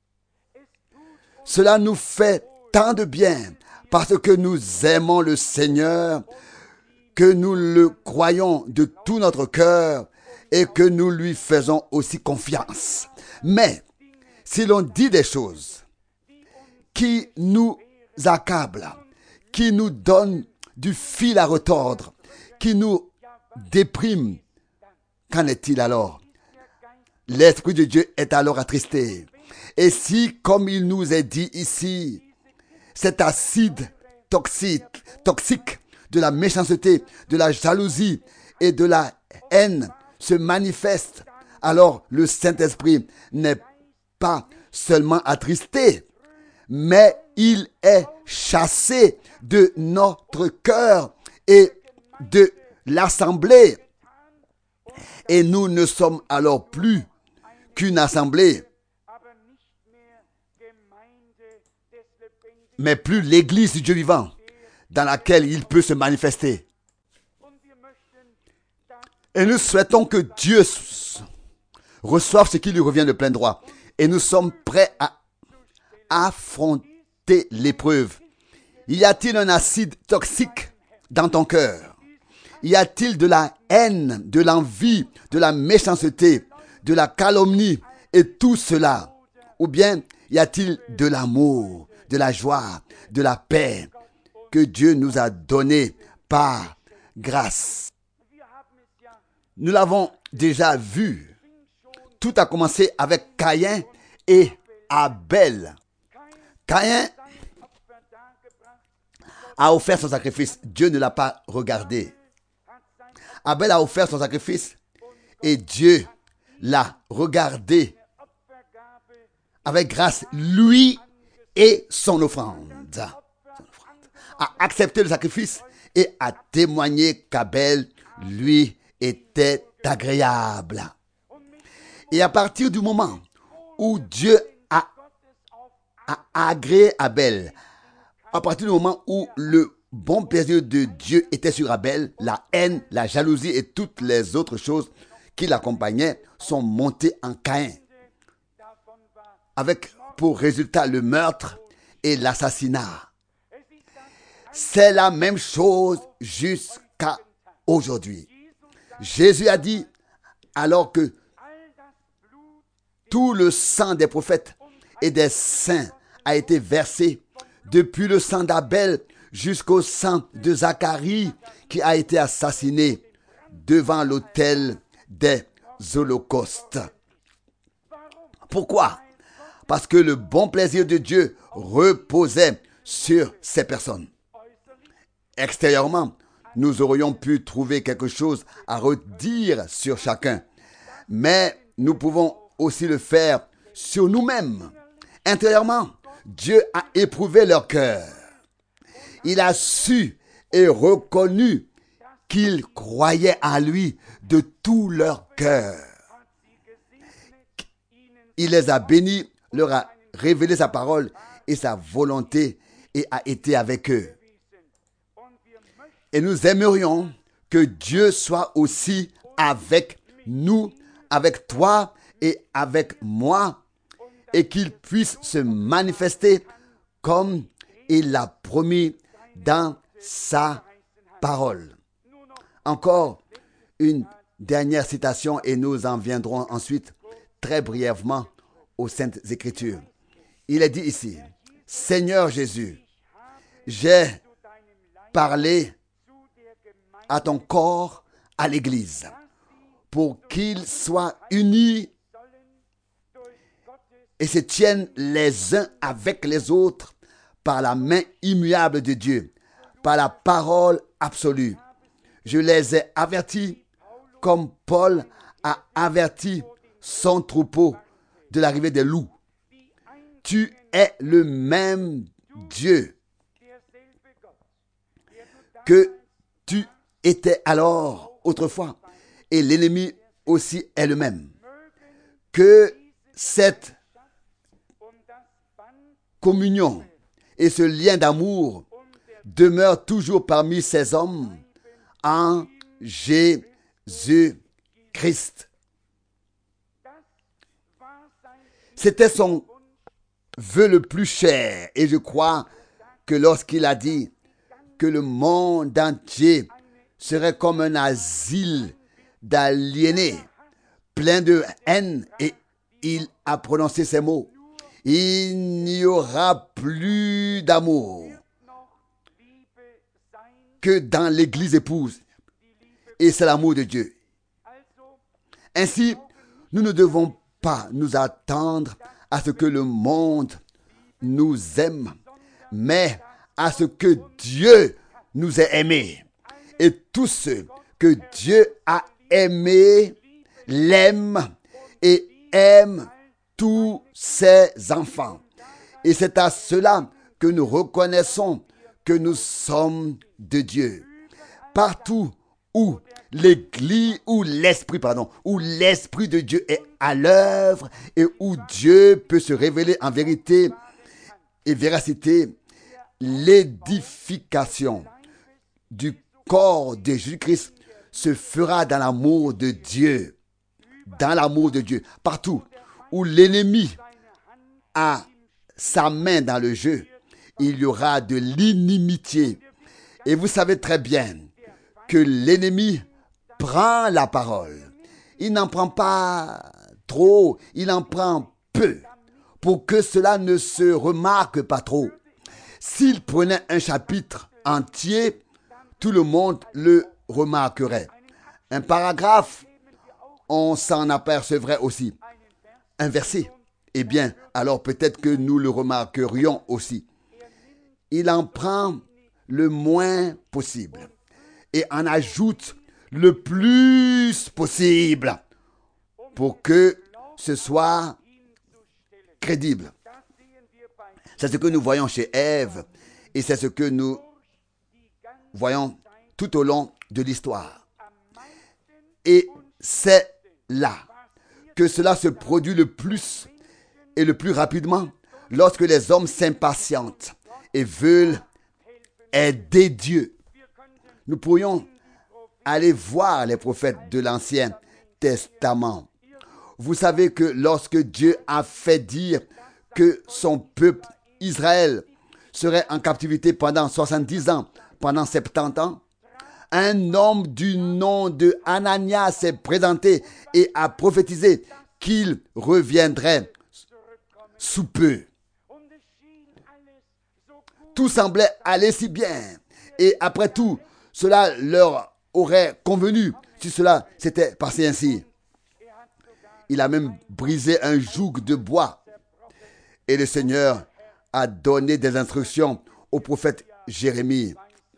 [SPEAKER 1] Cela nous fait tant de bien parce que nous aimons le Seigneur, que nous le croyons de tout notre cœur et que nous lui faisons aussi confiance. Mais si l'on dit des choses qui nous accablent, qui nous donnent du fil à retordre, qui nous dépriment, qu'en est-il alors? L'Esprit de Dieu est alors attristé. Et si, comme il nous est dit ici, cet acide toxique de la méchanceté, de la jalousie et de la haine se manifeste, alors le Saint-Esprit n'est pas seulement attristé, mais il est chassé de notre cœur et de l'assemblée. Et nous ne sommes alors plus qu'une assemblée, mais plus l'église du Dieu vivant dans laquelle il peut se manifester. Et nous souhaitons que Dieu reçoive ce qui lui revient de plein droit. Et nous sommes prêts à affronter l'épreuve. Y a-t-il un acide toxique dans ton cœur? Y a-t-il de la haine, de l'envie, de la méchanceté, de la calomnie et tout cela? Ou bien y a-t-il de l'amour, de la joie, de la paix que Dieu nous a donné par grâce? Nous l'avons déjà vu. Tout a commencé avec Caïn et Abel. Caïn a offert son sacrifice. Dieu ne l'a pas regardé. Abel a offert son sacrifice et Dieu l'a regardé avec grâce, lui et son offrande. A accepté le sacrifice et a témoigné qu'Abel, lui, était agréable. Et à partir du moment où Dieu a agréé Abel, à partir du moment où le bon plaisir de Dieu était sur Abel, la haine, la jalousie et toutes les autres choses qui l'accompagnaient sont montées en Caïn, avec pour résultat le meurtre et l'assassinat. C'est la même chose jusqu'à aujourd'hui. Jésus a dit, alors que tout le sang des prophètes et des saints a été versé, depuis le sang d'Abel jusqu'au sang de Zacharie qui a été assassiné devant l'autel des holocaustes. Pourquoi? Parce que le bon plaisir de Dieu reposait sur ces personnes. Extérieurement, nous aurions pu trouver quelque chose à redire sur chacun, mais nous pouvons aussi le faire sur nous-mêmes. Intérieurement, Dieu a éprouvé leur cœur. Il a su et reconnu qu'ils croyaient à lui de tout leur cœur. Il les a bénis, leur a révélé sa parole et sa volonté et a été avec eux. Et nous aimerions que Dieu soit aussi avec nous, avec toi et avec moi, et qu'il puisse se manifester comme il l'a promis dans sa parole. Encore une dernière citation et nous en viendrons ensuite très brièvement aux Saintes Écritures. Il est dit ici, « Seigneur Jésus, j'ai parlé à ton corps, à l'Église, pour qu'ils soient unis et se tiennent les uns avec les autres par la main immuable de Dieu, par la parole absolue. Je les ai avertis comme Paul a averti son troupeau de l'arrivée des loups. Tu es le même Dieu que tu étais alors autrefois, et l'ennemi aussi est le même. Que cette communion et ce lien d'amour demeurent toujours parmi ces hommes en Jésus-Christ. C'était son vœu le plus cher, et je crois que lorsqu'il a dit que le monde entier serait comme un asile d'aliénés, plein de haine, et il a prononcé ces mots. Il n'y aura plus d'amour que dans l'église épouse. Et c'est l'amour de Dieu. Ainsi, nous ne devons pas nous attendre à ce que le monde nous aime, mais à ce que Dieu nous ait aimés. Et tous ceux que Dieu a aimés l'aiment et aiment tous ses enfants. Et c'est à cela que nous reconnaissons que nous sommes de Dieu. Partout où l'Église, où l'Esprit de Dieu est à l'œuvre et où Dieu peut se révéler en vérité et véracité, l'édification du corps de Jésus-Christ se fera dans l'amour de Dieu. Dans l'amour de Dieu. Partout où l'ennemi a sa main dans le jeu, il y aura de l'inimitié. Et vous savez très bien que l'ennemi prend la parole. Il n'en prend pas trop, il en prend peu, pour que cela ne se remarque pas trop. S'il prenait un chapitre entier, tout le monde le remarquerait. Un paragraphe, on s'en apercevrait aussi. Un verset, eh bien, alors peut-être que nous le remarquerions aussi. Il en prend le moins possible et en ajoute le plus possible pour que ce soit crédible. C'est ce que nous voyons chez Ève et c'est ce que nous voyons tout au long de l'histoire. Et c'est là que cela se produit le plus et le plus rapidement lorsque les hommes s'impatientent et veulent aider Dieu. Nous pourrions aller voir les prophètes de l'Ancien Testament. Vous savez que lorsque Dieu a fait dire que son peuple Israël serait en captivité pendant 70 ans, pendant 70 ans, un homme du nom de Ananias s'est présenté et a prophétisé qu'il reviendrait sous peu. Tout semblait aller si bien. Et après tout, cela leur aurait convenu si cela s'était passé ainsi. Il a même brisé un joug de bois. Et le Seigneur a donné des instructions au prophète Jérémie.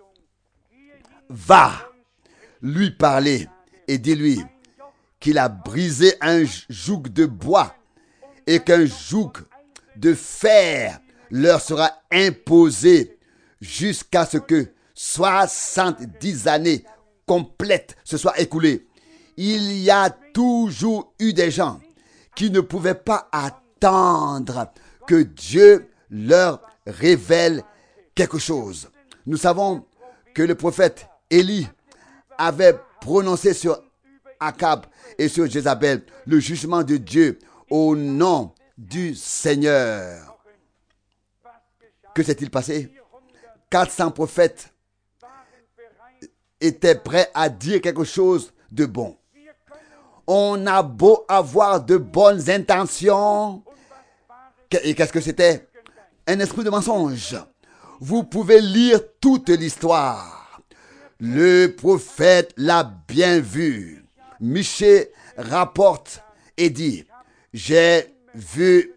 [SPEAKER 1] Va lui parler et dis-lui qu'il a brisé un joug de bois et qu'un joug de fer leur sera imposé jusqu'à ce que 70 années complètes se soient écoulées. Il y a toujours eu des gens qui ne pouvaient pas attendre que Dieu leur révèle quelque chose. Nous savons que le prophète Élie avait prononcé sur Akab et sur Jézabel le jugement de Dieu au nom du Seigneur. Que s'est-il passé? 400 prophètes étaient prêts à dire quelque chose de bon. On a beau avoir de bonnes intentions. Et qu'est-ce que c'était? Un esprit de mensonge. Vous pouvez lire toute l'histoire. Le prophète l'a bien vu. Michée rapporte et dit, j'ai vu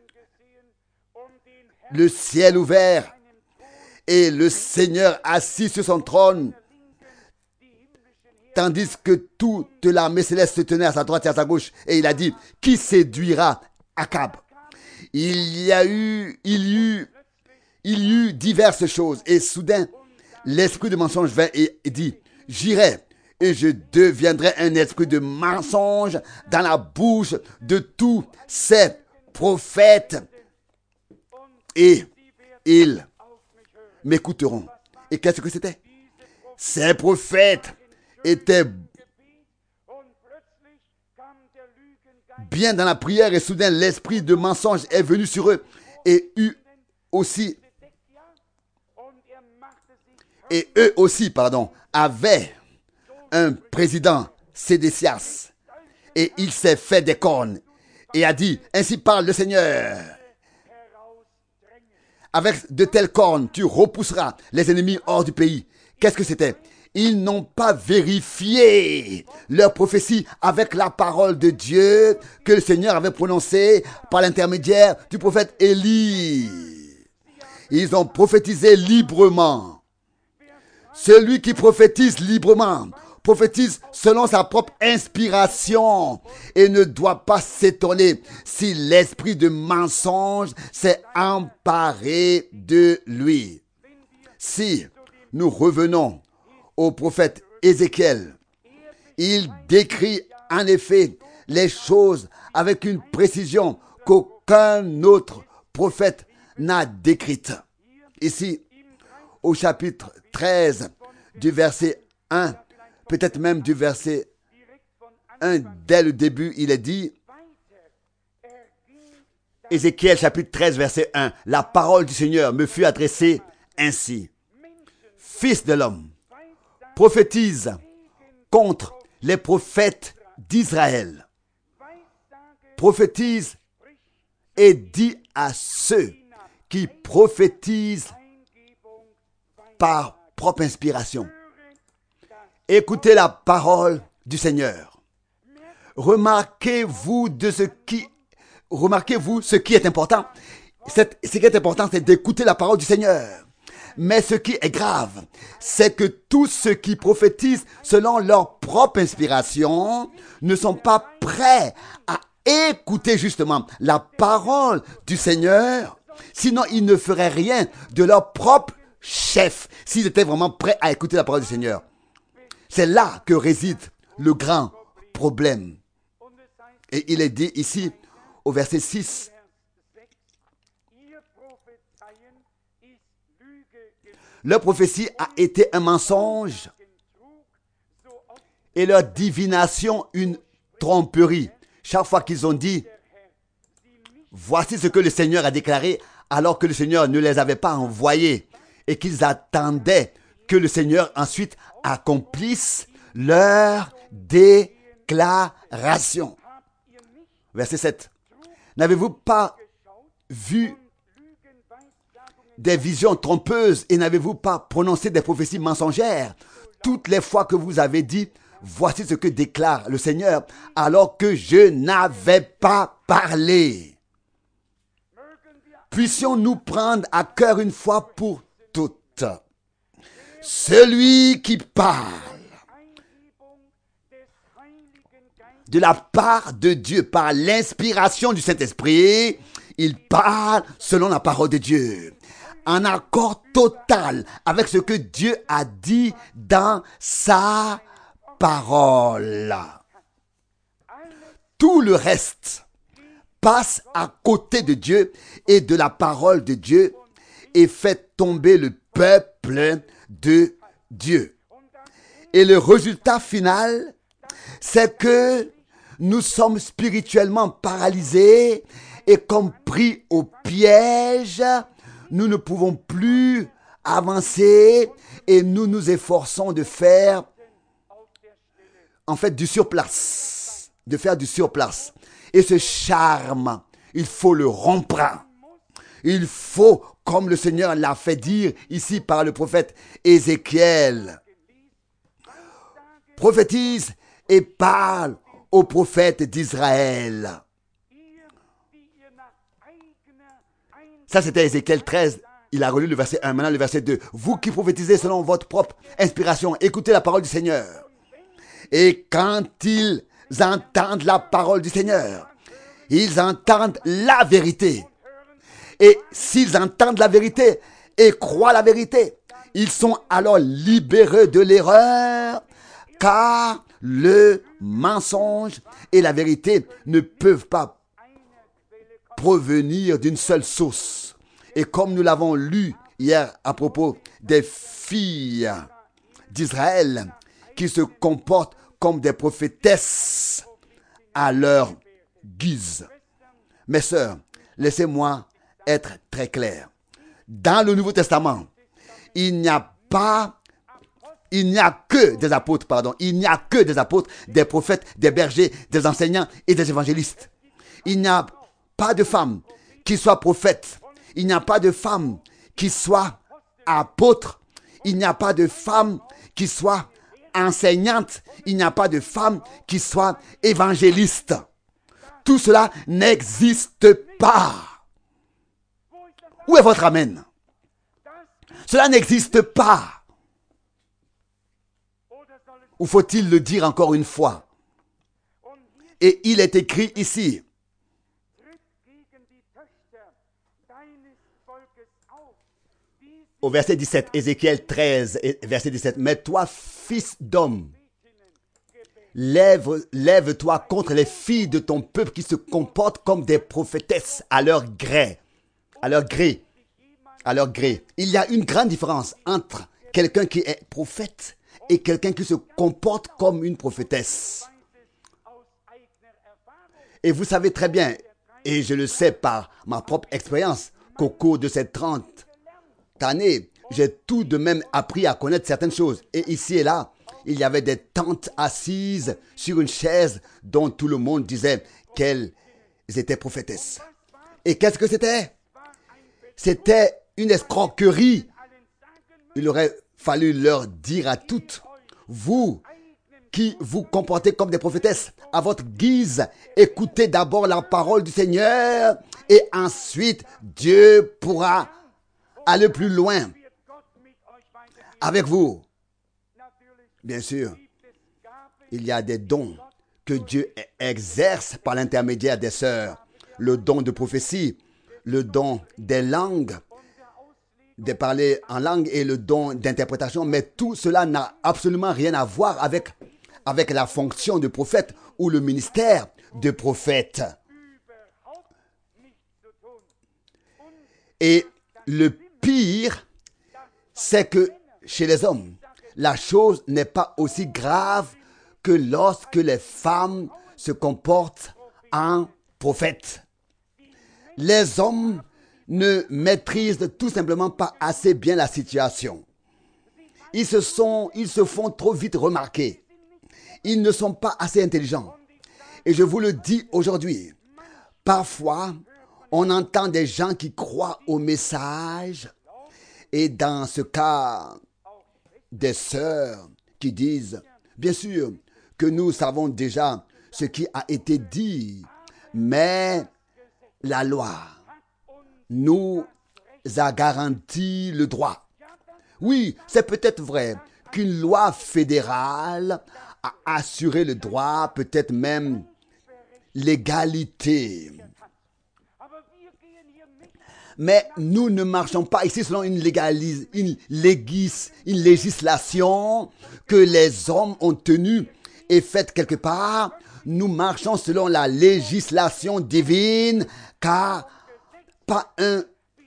[SPEAKER 1] le ciel ouvert et le Seigneur assis sur son trône, tandis que toute l'armée céleste se tenait à sa droite et à sa gauche. Et il a dit, qui séduira Akab? Il y eut diverses choses. Et soudain, l'esprit de mensonge vint et dit, j'irai et je deviendrai un esprit de mensonge dans la bouche de tous ces prophètes. Et ils m'écouteront. Et qu'est-ce que c'était? Ces prophètes étaient bien dans la prière et soudain l'esprit de mensonge est venu sur eux et eux aussi avaient un président Sédécias et il s'est fait des cornes et a dit, ainsi parle le Seigneur. Avec de telles cornes, tu repousseras les ennemis hors du pays. Qu'est-ce que c'était? Ils n'ont pas vérifié leur prophétie avec la parole de Dieu que le Seigneur avait prononcée par l'intermédiaire du prophète Élie. Ils ont prophétisé librement. Celui qui prophétise librement prophétise selon sa propre inspiration et ne doit pas s'étonner si l'esprit de mensonge s'est emparé de lui. Si nous revenons au prophète Ézéchiel, il décrit en effet les choses avec une précision qu'aucun autre prophète n'a décrite. Ici, au chapitre 13 du verset 1, peut-être même du verset 1, dès le début, il est dit, Ézéchiel chapitre 13 verset 1, la parole du Seigneur me fut adressée ainsi. Fils de l'homme, prophétise contre les prophètes d'Israël. Prophétise et dit à ceux qui prophétisent par propre inspiration. Écoutez la parole du Seigneur. Remarquez-vous ce qui est important. Ce qui est important, c'est d'écouter la parole du Seigneur. Mais ce qui est grave, c'est que tous ceux qui prophétisent selon leur propre inspiration ne sont pas prêts à écouter justement la parole du Seigneur. Sinon, ils ne feraient rien de leur propre chef s'ils étaient vraiment prêts à écouter la parole du Seigneur. C'est là que réside le grand problème. Et il est dit ici au verset 6. Leur prophétie a été un mensonge et leur divination une tromperie. Chaque fois qu'ils ont dit, voici ce que le Seigneur a déclaré, alors que le Seigneur ne les avait pas envoyés et qu'ils attendaient que le Seigneur ensuite accomplisse leur déclaration. Verset 7. N'avez-vous pas vu des visions trompeuses et n'avez-vous pas prononcé des prophéties mensongères toutes les fois que vous avez dit « Voici ce que déclare le Seigneur » alors que je n'avais pas parlé. Puissions-nous prendre à cœur une fois pour toutes. Celui qui parle de la part de Dieu par l'inspiration du Saint-Esprit, il parle selon la parole de Dieu, en accord total avec ce que Dieu a dit dans sa parole. Tout le reste passe à côté de Dieu et de la parole de Dieu et fait tomber le peuple de Dieu. Et le résultat final, c'est que nous sommes spirituellement paralysés et comme pris au piège, nous ne pouvons plus avancer et nous nous efforçons de faire du surplace, Et ce charme, il faut le rompre. Il faut, comme le Seigneur l'a fait dire ici par le prophète Ézéchiel, prophétise et parle aux prophètes d'Israël. Ça, c'était Ézéchiel 13. Il a relu le verset 1, maintenant le verset 2. Vous qui prophétisez selon votre propre inspiration, écoutez la parole du Seigneur. Et quand ils entendent la parole du Seigneur, ils entendent la vérité. Et s'ils entendent la vérité et croient la vérité, ils sont alors libérés de l'erreur, car le mensonge et la vérité ne peuvent pas provenir d'une seule source. Et comme nous l'avons lu hier à propos des filles d'Israël qui se comportent comme des prophétesses à leur guise. Mes sœurs, laissez-moi être très clair. Dans le Nouveau Testament, il n'y a que des apôtres, des prophètes, des bergers, des enseignants et des évangélistes. Il n'y a pas de femme qui soit prophète. Il n'y a pas de femme qui soit apôtre. Il n'y a pas de femme qui soit enseignante. Il n'y a pas de femme qui soit évangéliste. Tout cela n'existe pas. Où est votre amen? Cela n'existe pas. Ou faut-il le dire encore une fois? Et il est écrit ici. Au verset 17, Ézéchiel 13, verset 17. Mais toi, fils d'homme, lève-toi contre les filles de ton peuple qui se comportent comme des prophétesses à leur gré. Il y a une grande différence entre quelqu'un qui est prophète et quelqu'un qui se comporte comme une prophétesse. Et vous savez très bien, et je le sais par ma propre expérience, qu'au cours de ces 30 années, j'ai tout de même appris à connaître certaines choses. Et ici et là, il y avait des tantes assises sur une chaise dont tout le monde disait qu'elles étaient prophétesses. Et qu'est-ce que c'était? C'était une escroquerie. Il aurait fallu leur dire à toutes, vous qui vous comportez comme des prophétesses à votre guise, écoutez d'abord la parole du Seigneur et ensuite Dieu pourra aller plus loin avec vous. Bien sûr, il y a des dons que Dieu exerce par l'intermédiaire des sœurs. Le don de prophétie, le don des langues, de parler en langue et le don d'interprétation. Mais tout cela n'a absolument rien à voir avec la fonction de prophète ou le ministère de prophète. Et le pire, c'est que chez les hommes, la chose n'est pas aussi grave que lorsque les femmes se comportent en prophètes. Les hommes ne maîtrisent tout simplement pas assez bien la situation. Ils se font trop vite remarquer. Ils ne sont pas assez intelligents. Et je vous le dis aujourd'hui, parfois, on entend des gens qui croient au message, et dans ce cas, des sœurs qui disent, bien sûr que nous savons déjà ce qui a été dit, mais la loi nous a garanti le droit. Oui, c'est peut-être vrai qu'une loi fédérale a assuré le droit, peut-être même l'égalité. Mais nous ne marchons pas ici selon une législation que les hommes ont tenue et faite quelque part. Nous marchons selon la législation divine, car pas un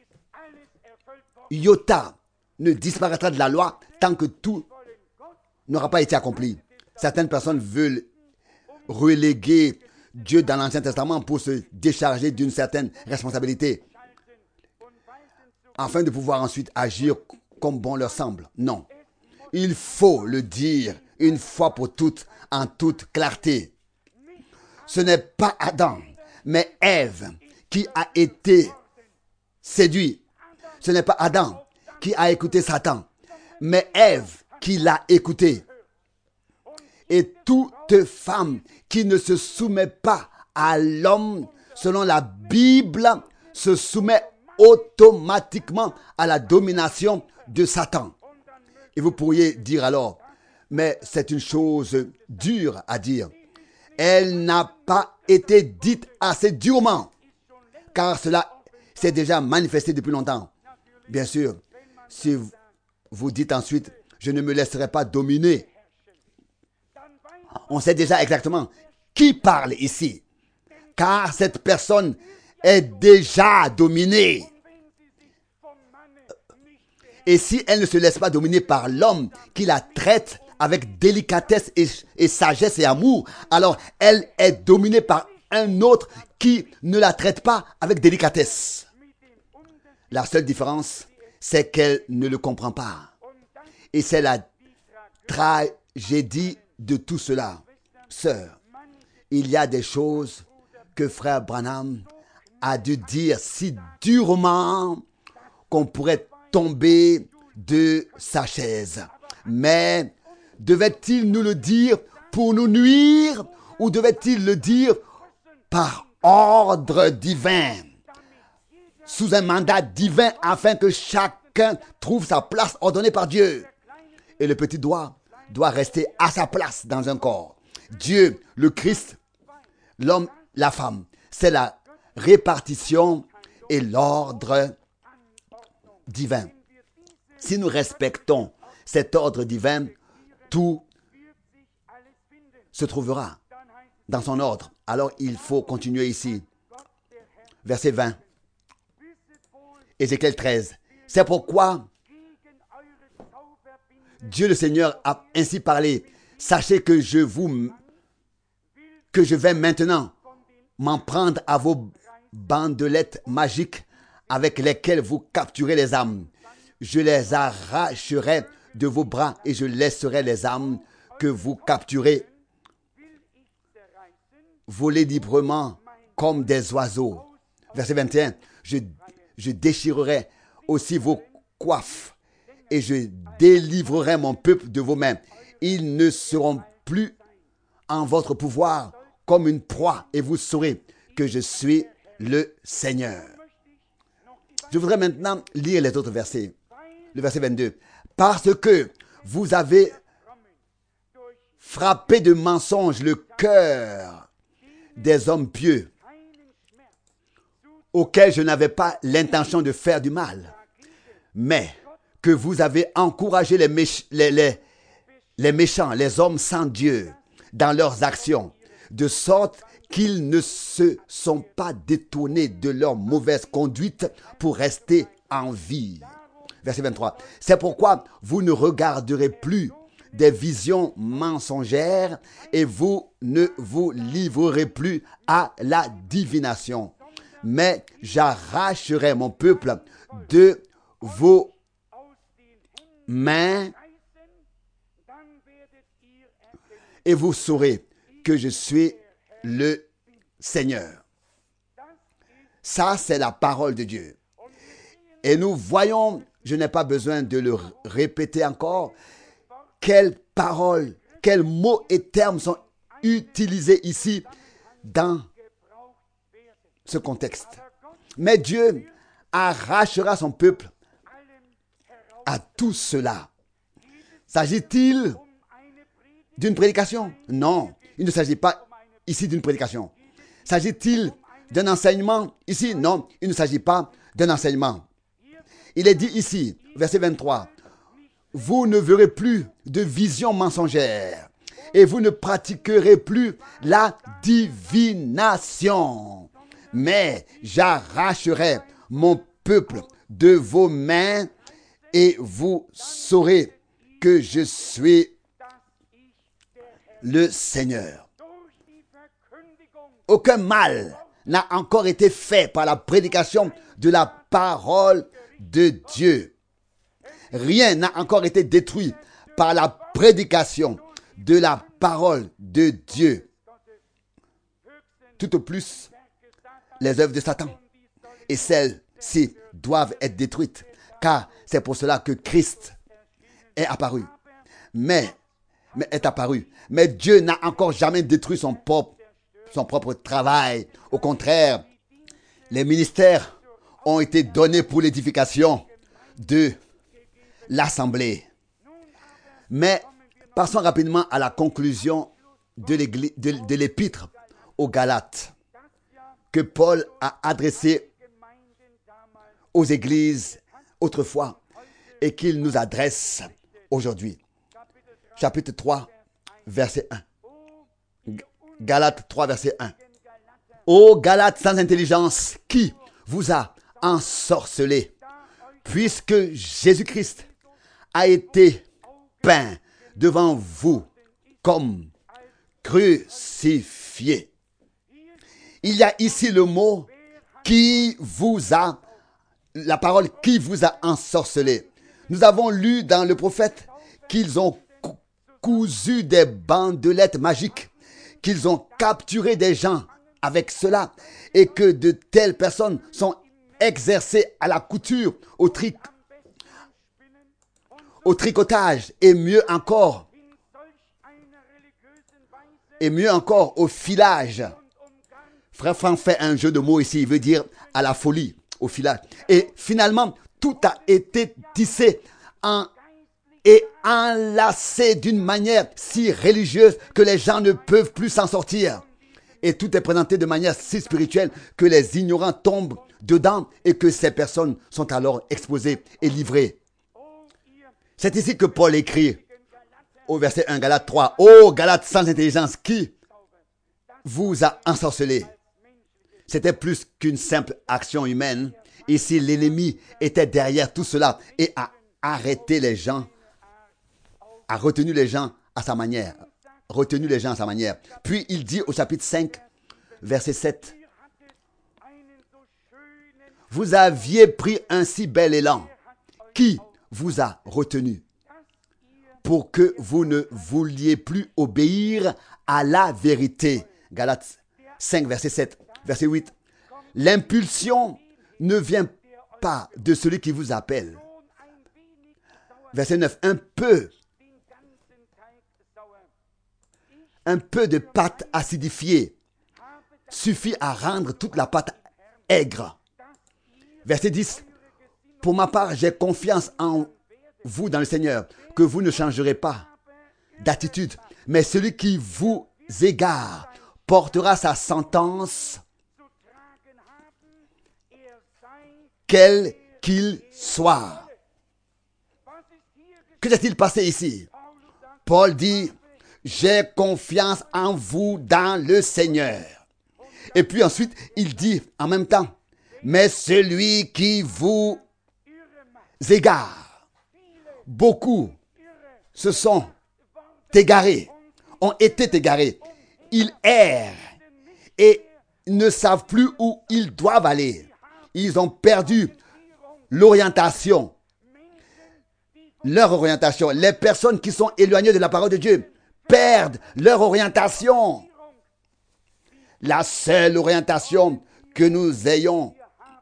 [SPEAKER 1] iota ne disparaîtra de la loi tant que tout n'aura pas été accompli. Certaines personnes veulent reléguer Dieu dans l'Ancien Testament pour se décharger d'une certaine responsabilité, afin de pouvoir ensuite agir comme bon leur semble. Non. Il faut le dire une fois pour toutes, en toute clarté. Ce n'est pas Adam, mais Ève qui a été séduit. Ce n'est pas Adam qui a écouté Satan, mais Ève qui l'a écouté. Et toute femme qui ne se soumet pas à l'homme, selon la Bible, se soumet automatiquement à la domination de Satan. Et vous pourriez dire alors, mais c'est une chose dure à dire. Elle n'a pas été dite assez durement, car cela s'est déjà manifesté depuis longtemps. Bien sûr, si vous dites ensuite, je ne me laisserai pas dominer, on sait déjà exactement qui parle ici, car cette personne est déjà dominée. Et si elle ne se laisse pas dominer par l'homme qui la traite avec délicatesse et sagesse et amour, alors elle est dominée par un autre qui ne la traite pas avec délicatesse. La seule différence, c'est qu'elle ne le comprend pas. Et c'est la tragédie de tout cela. Sœur, il y a des choses que frère Branham a dû dire si durement qu'on pourrait tomber de sa chaise. Mais devait-il nous le dire pour nous nuire ou devait-il le dire par ordre divin, sous un mandat divin, afin que chacun trouve sa place ordonnée par Dieu? Et le petit doigt doit rester à sa place dans un corps. Dieu, le Christ, l'homme, la femme, c'est la répartition et l'ordre divin. Si nous respectons cet ordre divin, tout se trouvera dans son ordre. Alors il faut continuer ici. Verset 20. Ézéchiel 13. C'est pourquoi Dieu le Seigneur a ainsi parlé. Sachez que je vais maintenant m'en prendre à vos bandelettes magiques avec lesquelles vous capturez les âmes. Je les arracherai de vos bras et je laisserai les âmes que vous capturez voler librement comme des oiseaux. Verset 21. Je déchirerai aussi vos coiffes et je délivrerai mon peuple de vos mains. Ils ne seront plus en votre pouvoir comme une proie et vous saurez que je suis le Seigneur. Je voudrais maintenant lire les autres versets. Le verset 22. Parce que vous avez frappé de mensonges le cœur des hommes pieux, auxquels je n'avais pas l'intention de faire du mal, mais que vous avez encouragé les méchants, les hommes sans Dieu, dans leurs actions, de sorte qu'ils ne se sont pas détournés de leur mauvaise conduite pour rester en vie. Verset 23. C'est pourquoi vous ne regarderez plus des visions mensongères et vous ne vous livrerez plus à la divination. mais j'arracherai mon peuple de vos mains et vous saurez que je suis le Seigneur. Ça, c'est la parole de Dieu. Et nous voyons, je n'ai pas besoin de le répéter encore, quelles paroles, quels mots et termes sont utilisés ici dans ce contexte. Mais Dieu arrachera son peuple à tout cela. S'agit-il d'une prédication? Non, il ne s'agit pas ici d'une prédication. S'agit-il d'un enseignement ici? Non, il ne s'agit pas d'un enseignement. Il est dit ici, verset 23, « Vous ne verrez plus de visions mensongères et vous ne pratiquerez plus la divination. Mais j'arracherai mon peuple de vos mains et vous saurez que je suis le Seigneur. » Aucun mal n'a encore été fait par la prédication de la parole de Dieu. Rien n'a encore été détruit par la prédication de la parole de Dieu. Tout au plus, les œuvres de Satan. Et celles-ci doivent être détruites, car c'est pour cela que Christ est apparu. Mais Dieu n'a encore jamais détruit son propre travail. Au contraire, les ministères ont été donnés pour l'édification de l'assemblée. Mais passons rapidement à la conclusion de l'épître aux Galates que Paul a adressé aux églises autrefois et qu'il nous adresse aujourd'hui. Chapitre 3, verset 1. Galates 3, verset 1. Ô Galates sans intelligence, qui vous a ensorcelé, puisque Jésus-Christ a été peint devant vous comme crucifié. Il y a ici le mot qui vous a, la parole qui vous a ensorcelé. Nous avons lu dans le prophète qu'ils ont cousu des bandelettes magiques, qu'ils ont capturé des gens avec cela et que de telles personnes sont exercées à la couture, au tricotage et mieux encore au filage. Frère Franck fait un jeu de mots ici, il veut dire à la folie, au filage. Et finalement, tout a été tissé et enlacé d'une manière si religieuse que les gens ne peuvent plus s'en sortir. Et tout est présenté de manière si spirituelle que les ignorants tombent dedans et que ces personnes sont alors exposées et livrées. C'est ici que Paul écrit au verset 1, Galates 3. « Ô Galates sans intelligence, qui vous a ensorcelé ?» C'était plus qu'une simple action humaine. Ici, l'ennemi était derrière tout cela et a arrêté les gens, a retenu les gens à sa manière. Puis il dit au chapitre 5, verset 7, « Vous aviez pris un si bel élan. Qui vous a retenu pour que vous ne vouliez plus obéir à la vérité. » Galates 5, verset 7. Verset 8. « L'impulsion ne vient pas de celui qui vous appelle. » Verset 9. Un peu de pâte acidifiée suffit à rendre toute la pâte aigre. Verset 10. « Pour ma part, j'ai confiance en vous dans le Seigneur, que vous ne changerez pas d'attitude. Mais celui qui vous égare portera sa sentence, quel qu'il soit. » Que s'est-il passé ici? Paul dit, j'ai confiance en vous dans le Seigneur. Et puis ensuite, il dit en même temps, mais celui qui vous égare, beaucoup se sont égarés, ont été égarés. Ils errent et ne savent plus où ils doivent aller. Ils ont perdu l'orientation. Leur orientation. Les personnes qui sont éloignées de la parole de Dieu perdent leur orientation. La seule orientation que nous ayons,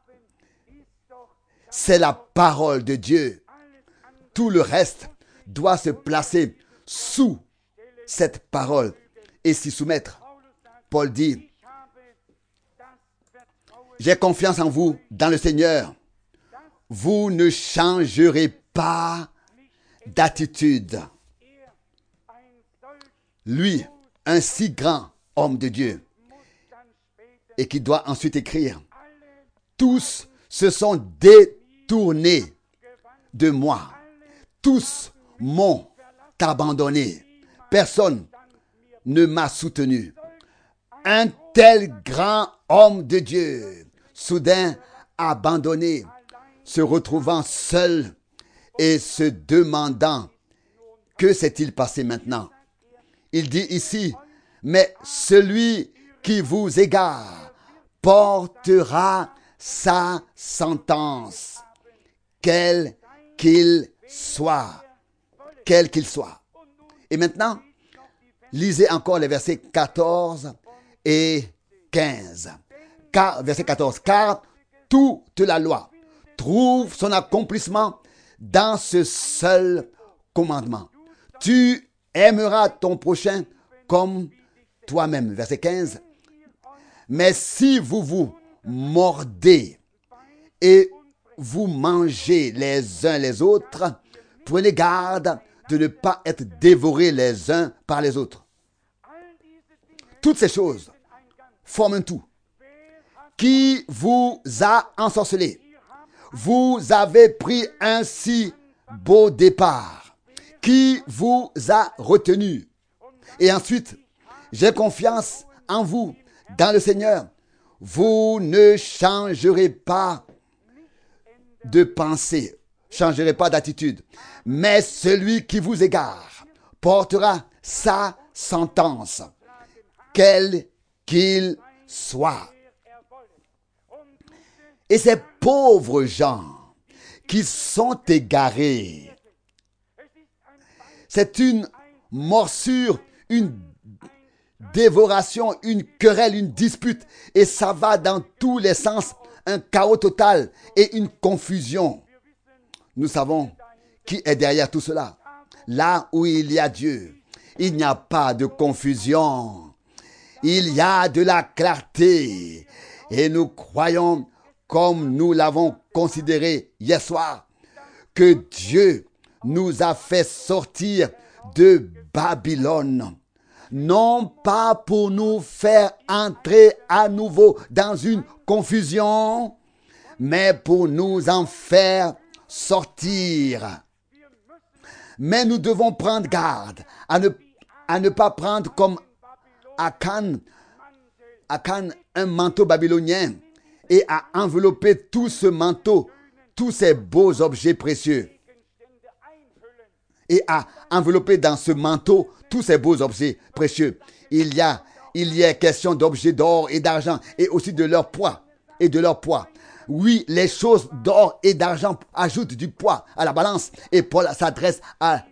[SPEAKER 1] c'est la parole de Dieu. Tout le reste doit se placer sous cette parole et s'y soumettre. Paul dit, j'ai confiance en vous, dans le Seigneur. Vous ne changerez pas d'attitude. Lui, un si grand homme de Dieu, et qui doit ensuite écrire, tous se sont détournés de moi. Tous m'ont abandonné. Personne ne m'a soutenu. Un tel grand homme de Dieu, soudain abandonné, se retrouvant seul et se demandant que s'est-il passé maintenant. Il dit ici, mais celui qui vous égare portera sa sentence, quel qu'il soit. Quel qu'il soit. Et maintenant, lisez encore les versets 14 et 15. Verset 14. Car toute la loi trouve son accomplissement dans ce seul commandement. Tu aimeras ton prochain comme toi-même. Verset 15. Mais si vous vous mordez et vous mangez les uns les autres, prenez garde de ne pas être dévorés les uns par les autres. Toutes ces choses forment un tout. Qui vous a ensorcelé? Vous avez pris un si beau départ. Qui vous a retenu? Et ensuite, j'ai confiance en vous, dans le Seigneur. Vous ne changerez pas de pensée, changerez pas d'attitude. Mais celui qui vous égare portera sa sentence, quel qu'il soit. Et ces pauvres gens qui sont égarés, c'est une morsure, une dévoration, une querelle, une dispute. Et ça va dans tous les sens, un chaos total et une confusion. Nous savons qui est derrière tout cela. Là où il y a Dieu, il n'y a pas de confusion. Il y a de la clarté. Et nous croyons, comme nous l'avons considéré hier soir, que Dieu nous a fait sortir de Babylone. Non pas pour nous faire entrer à nouveau dans une confusion, mais pour nous en faire sortir. Mais nous devons prendre garde à ne pas prendre comme Akan un manteau babylonien et à envelopper tout ce manteau, tous ces beaux objets précieux. Et à envelopper dans ce manteau tous ces beaux objets précieux. Il y a question d'objets d'or et d'argent et aussi de leur poids. Oui, les choses d'or et d'argent ajoutent du poids à la balance. Et Paul s'adresse à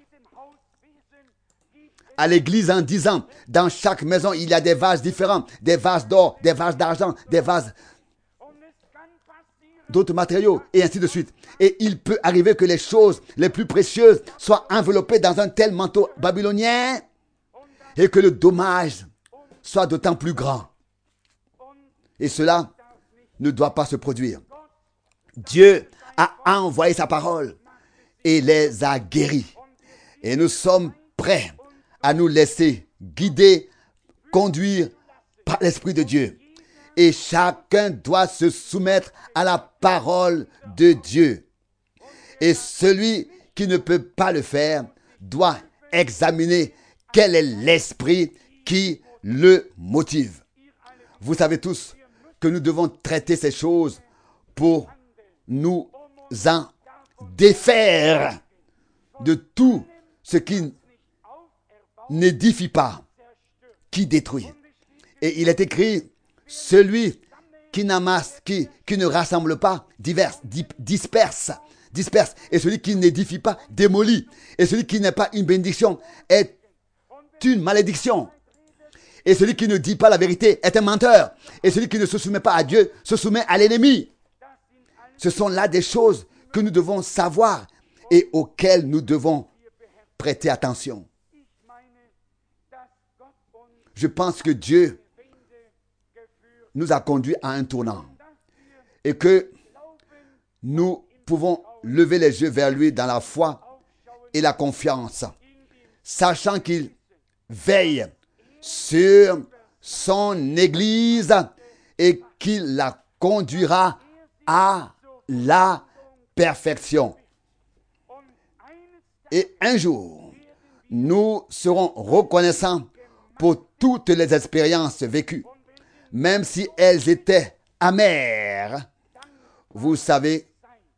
[SPEAKER 1] l'église en disant, dans chaque maison, il y a des vases différents. Des vases d'or, des vases d'argent, des vases d'autres matériaux, et ainsi de suite. Et il peut arriver que les choses les plus précieuses soient enveloppées dans un tel manteau babylonien et que le dommage soit d'autant plus grand. Et cela ne doit pas se produire. Dieu a envoyé sa parole et les a guéris. Et nous sommes prêts à nous laisser guider, conduire par l'Esprit de Dieu. Et chacun doit se soumettre à la parole de Dieu. Et celui qui ne peut pas le faire doit examiner quel est l'esprit qui le motive. Vous savez tous que nous devons traiter ces choses pour nous en défaire de tout ce qui n'édifie pas, qui détruit. Et il est écrit Celui qui n'amasse, qui ne rassemble pas, disperse. Et celui qui n'édifie pas, démolit. Et celui qui n'est pas une bénédiction est une malédiction. Et celui qui ne dit pas la vérité est un menteur. Et celui qui ne se soumet pas à Dieu se soumet à l'ennemi. Ce sont là des choses que nous devons savoir et auxquelles nous devons prêter attention. Je pense que Dieu nous a conduits à un tournant et que nous pouvons lever les yeux vers lui dans la foi et la confiance, sachant qu'il veille sur son Église et qu'il la conduira à la perfection. Et un jour, nous serons reconnaissants pour toutes les expériences vécues, même si elles étaient amères. Vous savez,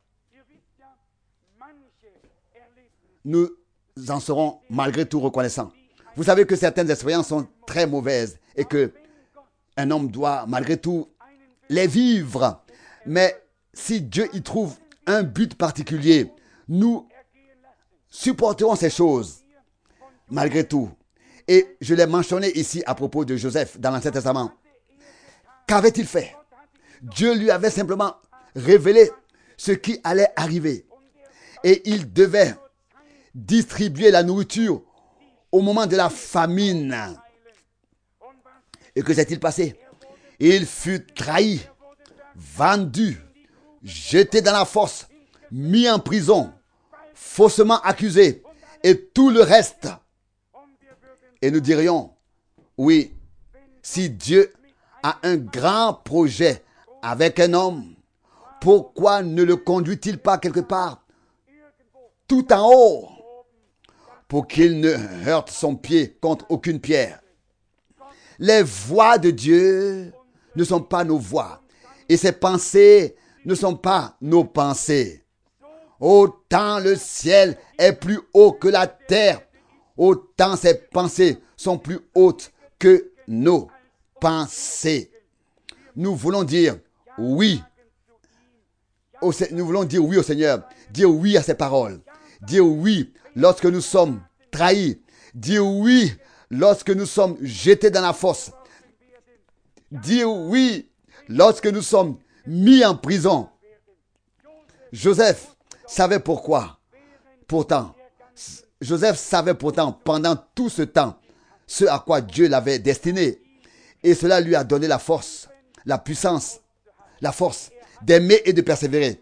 [SPEAKER 1] nous en serons malgré tout reconnaissants. Vous savez que certaines expériences sont très mauvaises et que un homme doit malgré tout les vivre. Mais si Dieu y trouve un but particulier, nous supporterons ces choses malgré tout. Et je l'ai mentionné ici à propos de Joseph dans l'Ancien Testament. Qu'avait-il fait? Dieu lui avait simplement révélé ce qui allait arriver. Et il devait distribuer la nourriture au moment de la famine. Et que s'est-il passé? Il fut trahi, vendu, jeté dans la fosse, mis en prison, faussement accusé et tout le reste. Et nous dirions, oui, si Dieu a un grand projet avec un homme, pourquoi ne le conduit-il pas quelque part tout en haut pour qu'il ne heurte son pied contre aucune pierre? Les voies de Dieu ne sont pas nos voies et ses pensées ne sont pas nos pensées. Autant le ciel est plus haut que la terre, autant ses pensées sont plus hautes que nos pensées. Nous voulons dire oui. Nous voulons dire oui au Seigneur, dire oui à ses paroles, dire oui lorsque nous sommes trahis, dire oui lorsque nous sommes jetés dans la fosse, dire oui lorsque nous sommes mis en prison. Joseph savait pourquoi. Pourtant, Joseph savait pourtant pendant tout ce temps ce à quoi Dieu l'avait destiné. Et cela lui a donné la force, la puissance, la force d'aimer et de persévérer.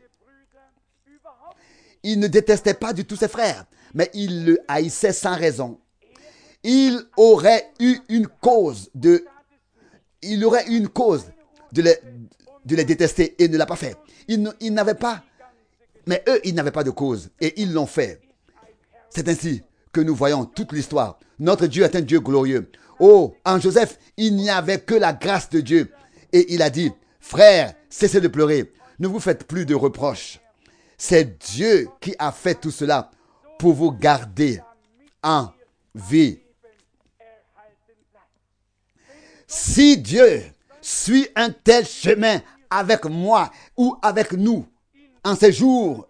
[SPEAKER 1] Il ne détestait pas du tout ses frères, mais il le haïssait sans raison. Il aurait eu une cause de les détester et ne l'a pas fait. Il n'avait pas, mais eux, ils n'avaient pas de cause et ils l'ont fait. C'est ainsi que nous voyons toute l'histoire. Notre Dieu est un Dieu glorieux. Oh, en Joseph, il n'y avait que la grâce de Dieu. Et il a dit, frères, cessez de pleurer. Ne vous faites plus de reproches. C'est Dieu qui a fait tout cela pour vous garder en vie. Si Dieu suit un tel chemin avec moi ou avec nous en ces jours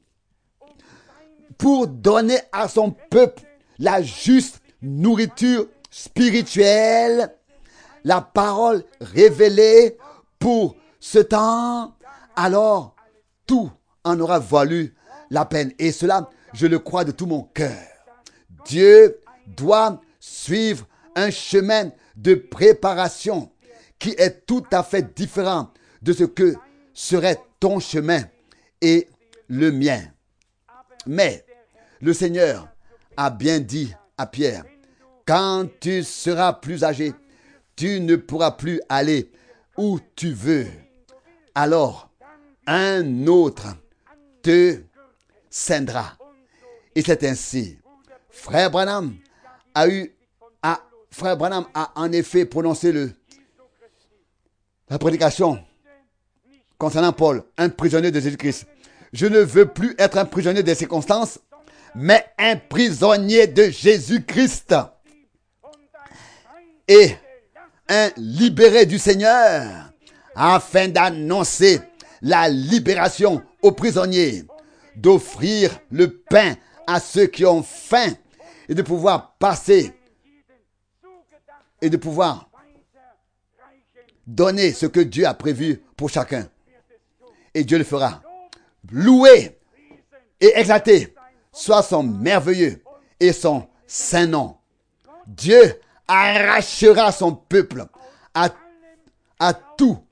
[SPEAKER 1] pour donner à son peuple la juste nourriture spirituelle, la parole révélée pour ce temps, alors tout en aura valu la peine. Et cela, je le crois de tout mon cœur. Dieu doit suivre un chemin de préparation qui est tout à fait différent de ce que serait ton chemin et le mien. Mais le Seigneur a bien dit à Pierre, quand tu seras plus âgé, tu ne pourras plus aller où tu veux. Alors, un autre te ceindra. Et c'est ainsi. Frère Branham a en effet prononcé la prédication concernant Paul, un prisonnier de Jésus-Christ. Je ne veux plus être un prisonnier des circonstances, mais un prisonnier de Jésus-Christ. Et un libéré du Seigneur, afin d'annoncer la libération aux prisonniers, d'offrir le pain à ceux qui ont faim et de pouvoir passer et de pouvoir donner ce que Dieu a prévu pour chacun. Et Dieu le fera. Loué et exalté soit son merveilleux et son saint nom. Dieu arrachera son peuple à toutes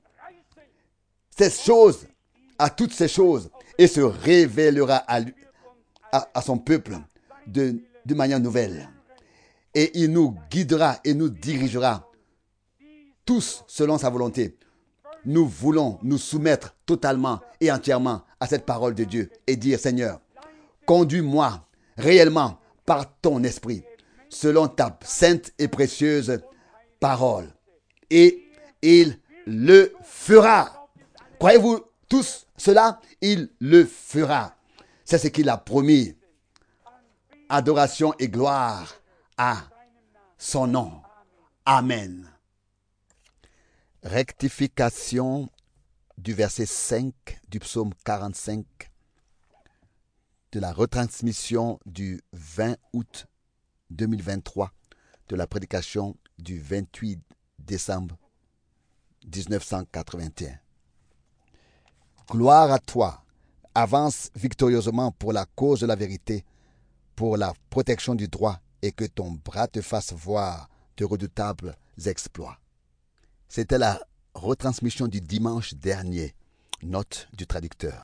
[SPEAKER 1] ces choses, et se révélera à son peuple de manière nouvelle. Et il nous guidera et nous dirigera tous selon sa volonté. Nous voulons nous soumettre totalement et entièrement à cette parole de Dieu et dire: Seigneur, conduis-moi réellement par ton esprit, selon ta sainte et précieuse parole. Et il le fera. Croyez-vous tous cela? Il le fera. C'est ce qu'il a promis. Adoration et gloire à son nom. Amen. Rectification du verset 5 du psaume 45 de la retransmission du 20 août 2023 de la prédication du 28 décembre 1981. Gloire à toi, avance victorieusement pour la cause de la vérité, pour la protection du droit, et que ton bras te fasse voir de redoutables exploits. C'était la retransmission du dimanche dernier. Note du traducteur.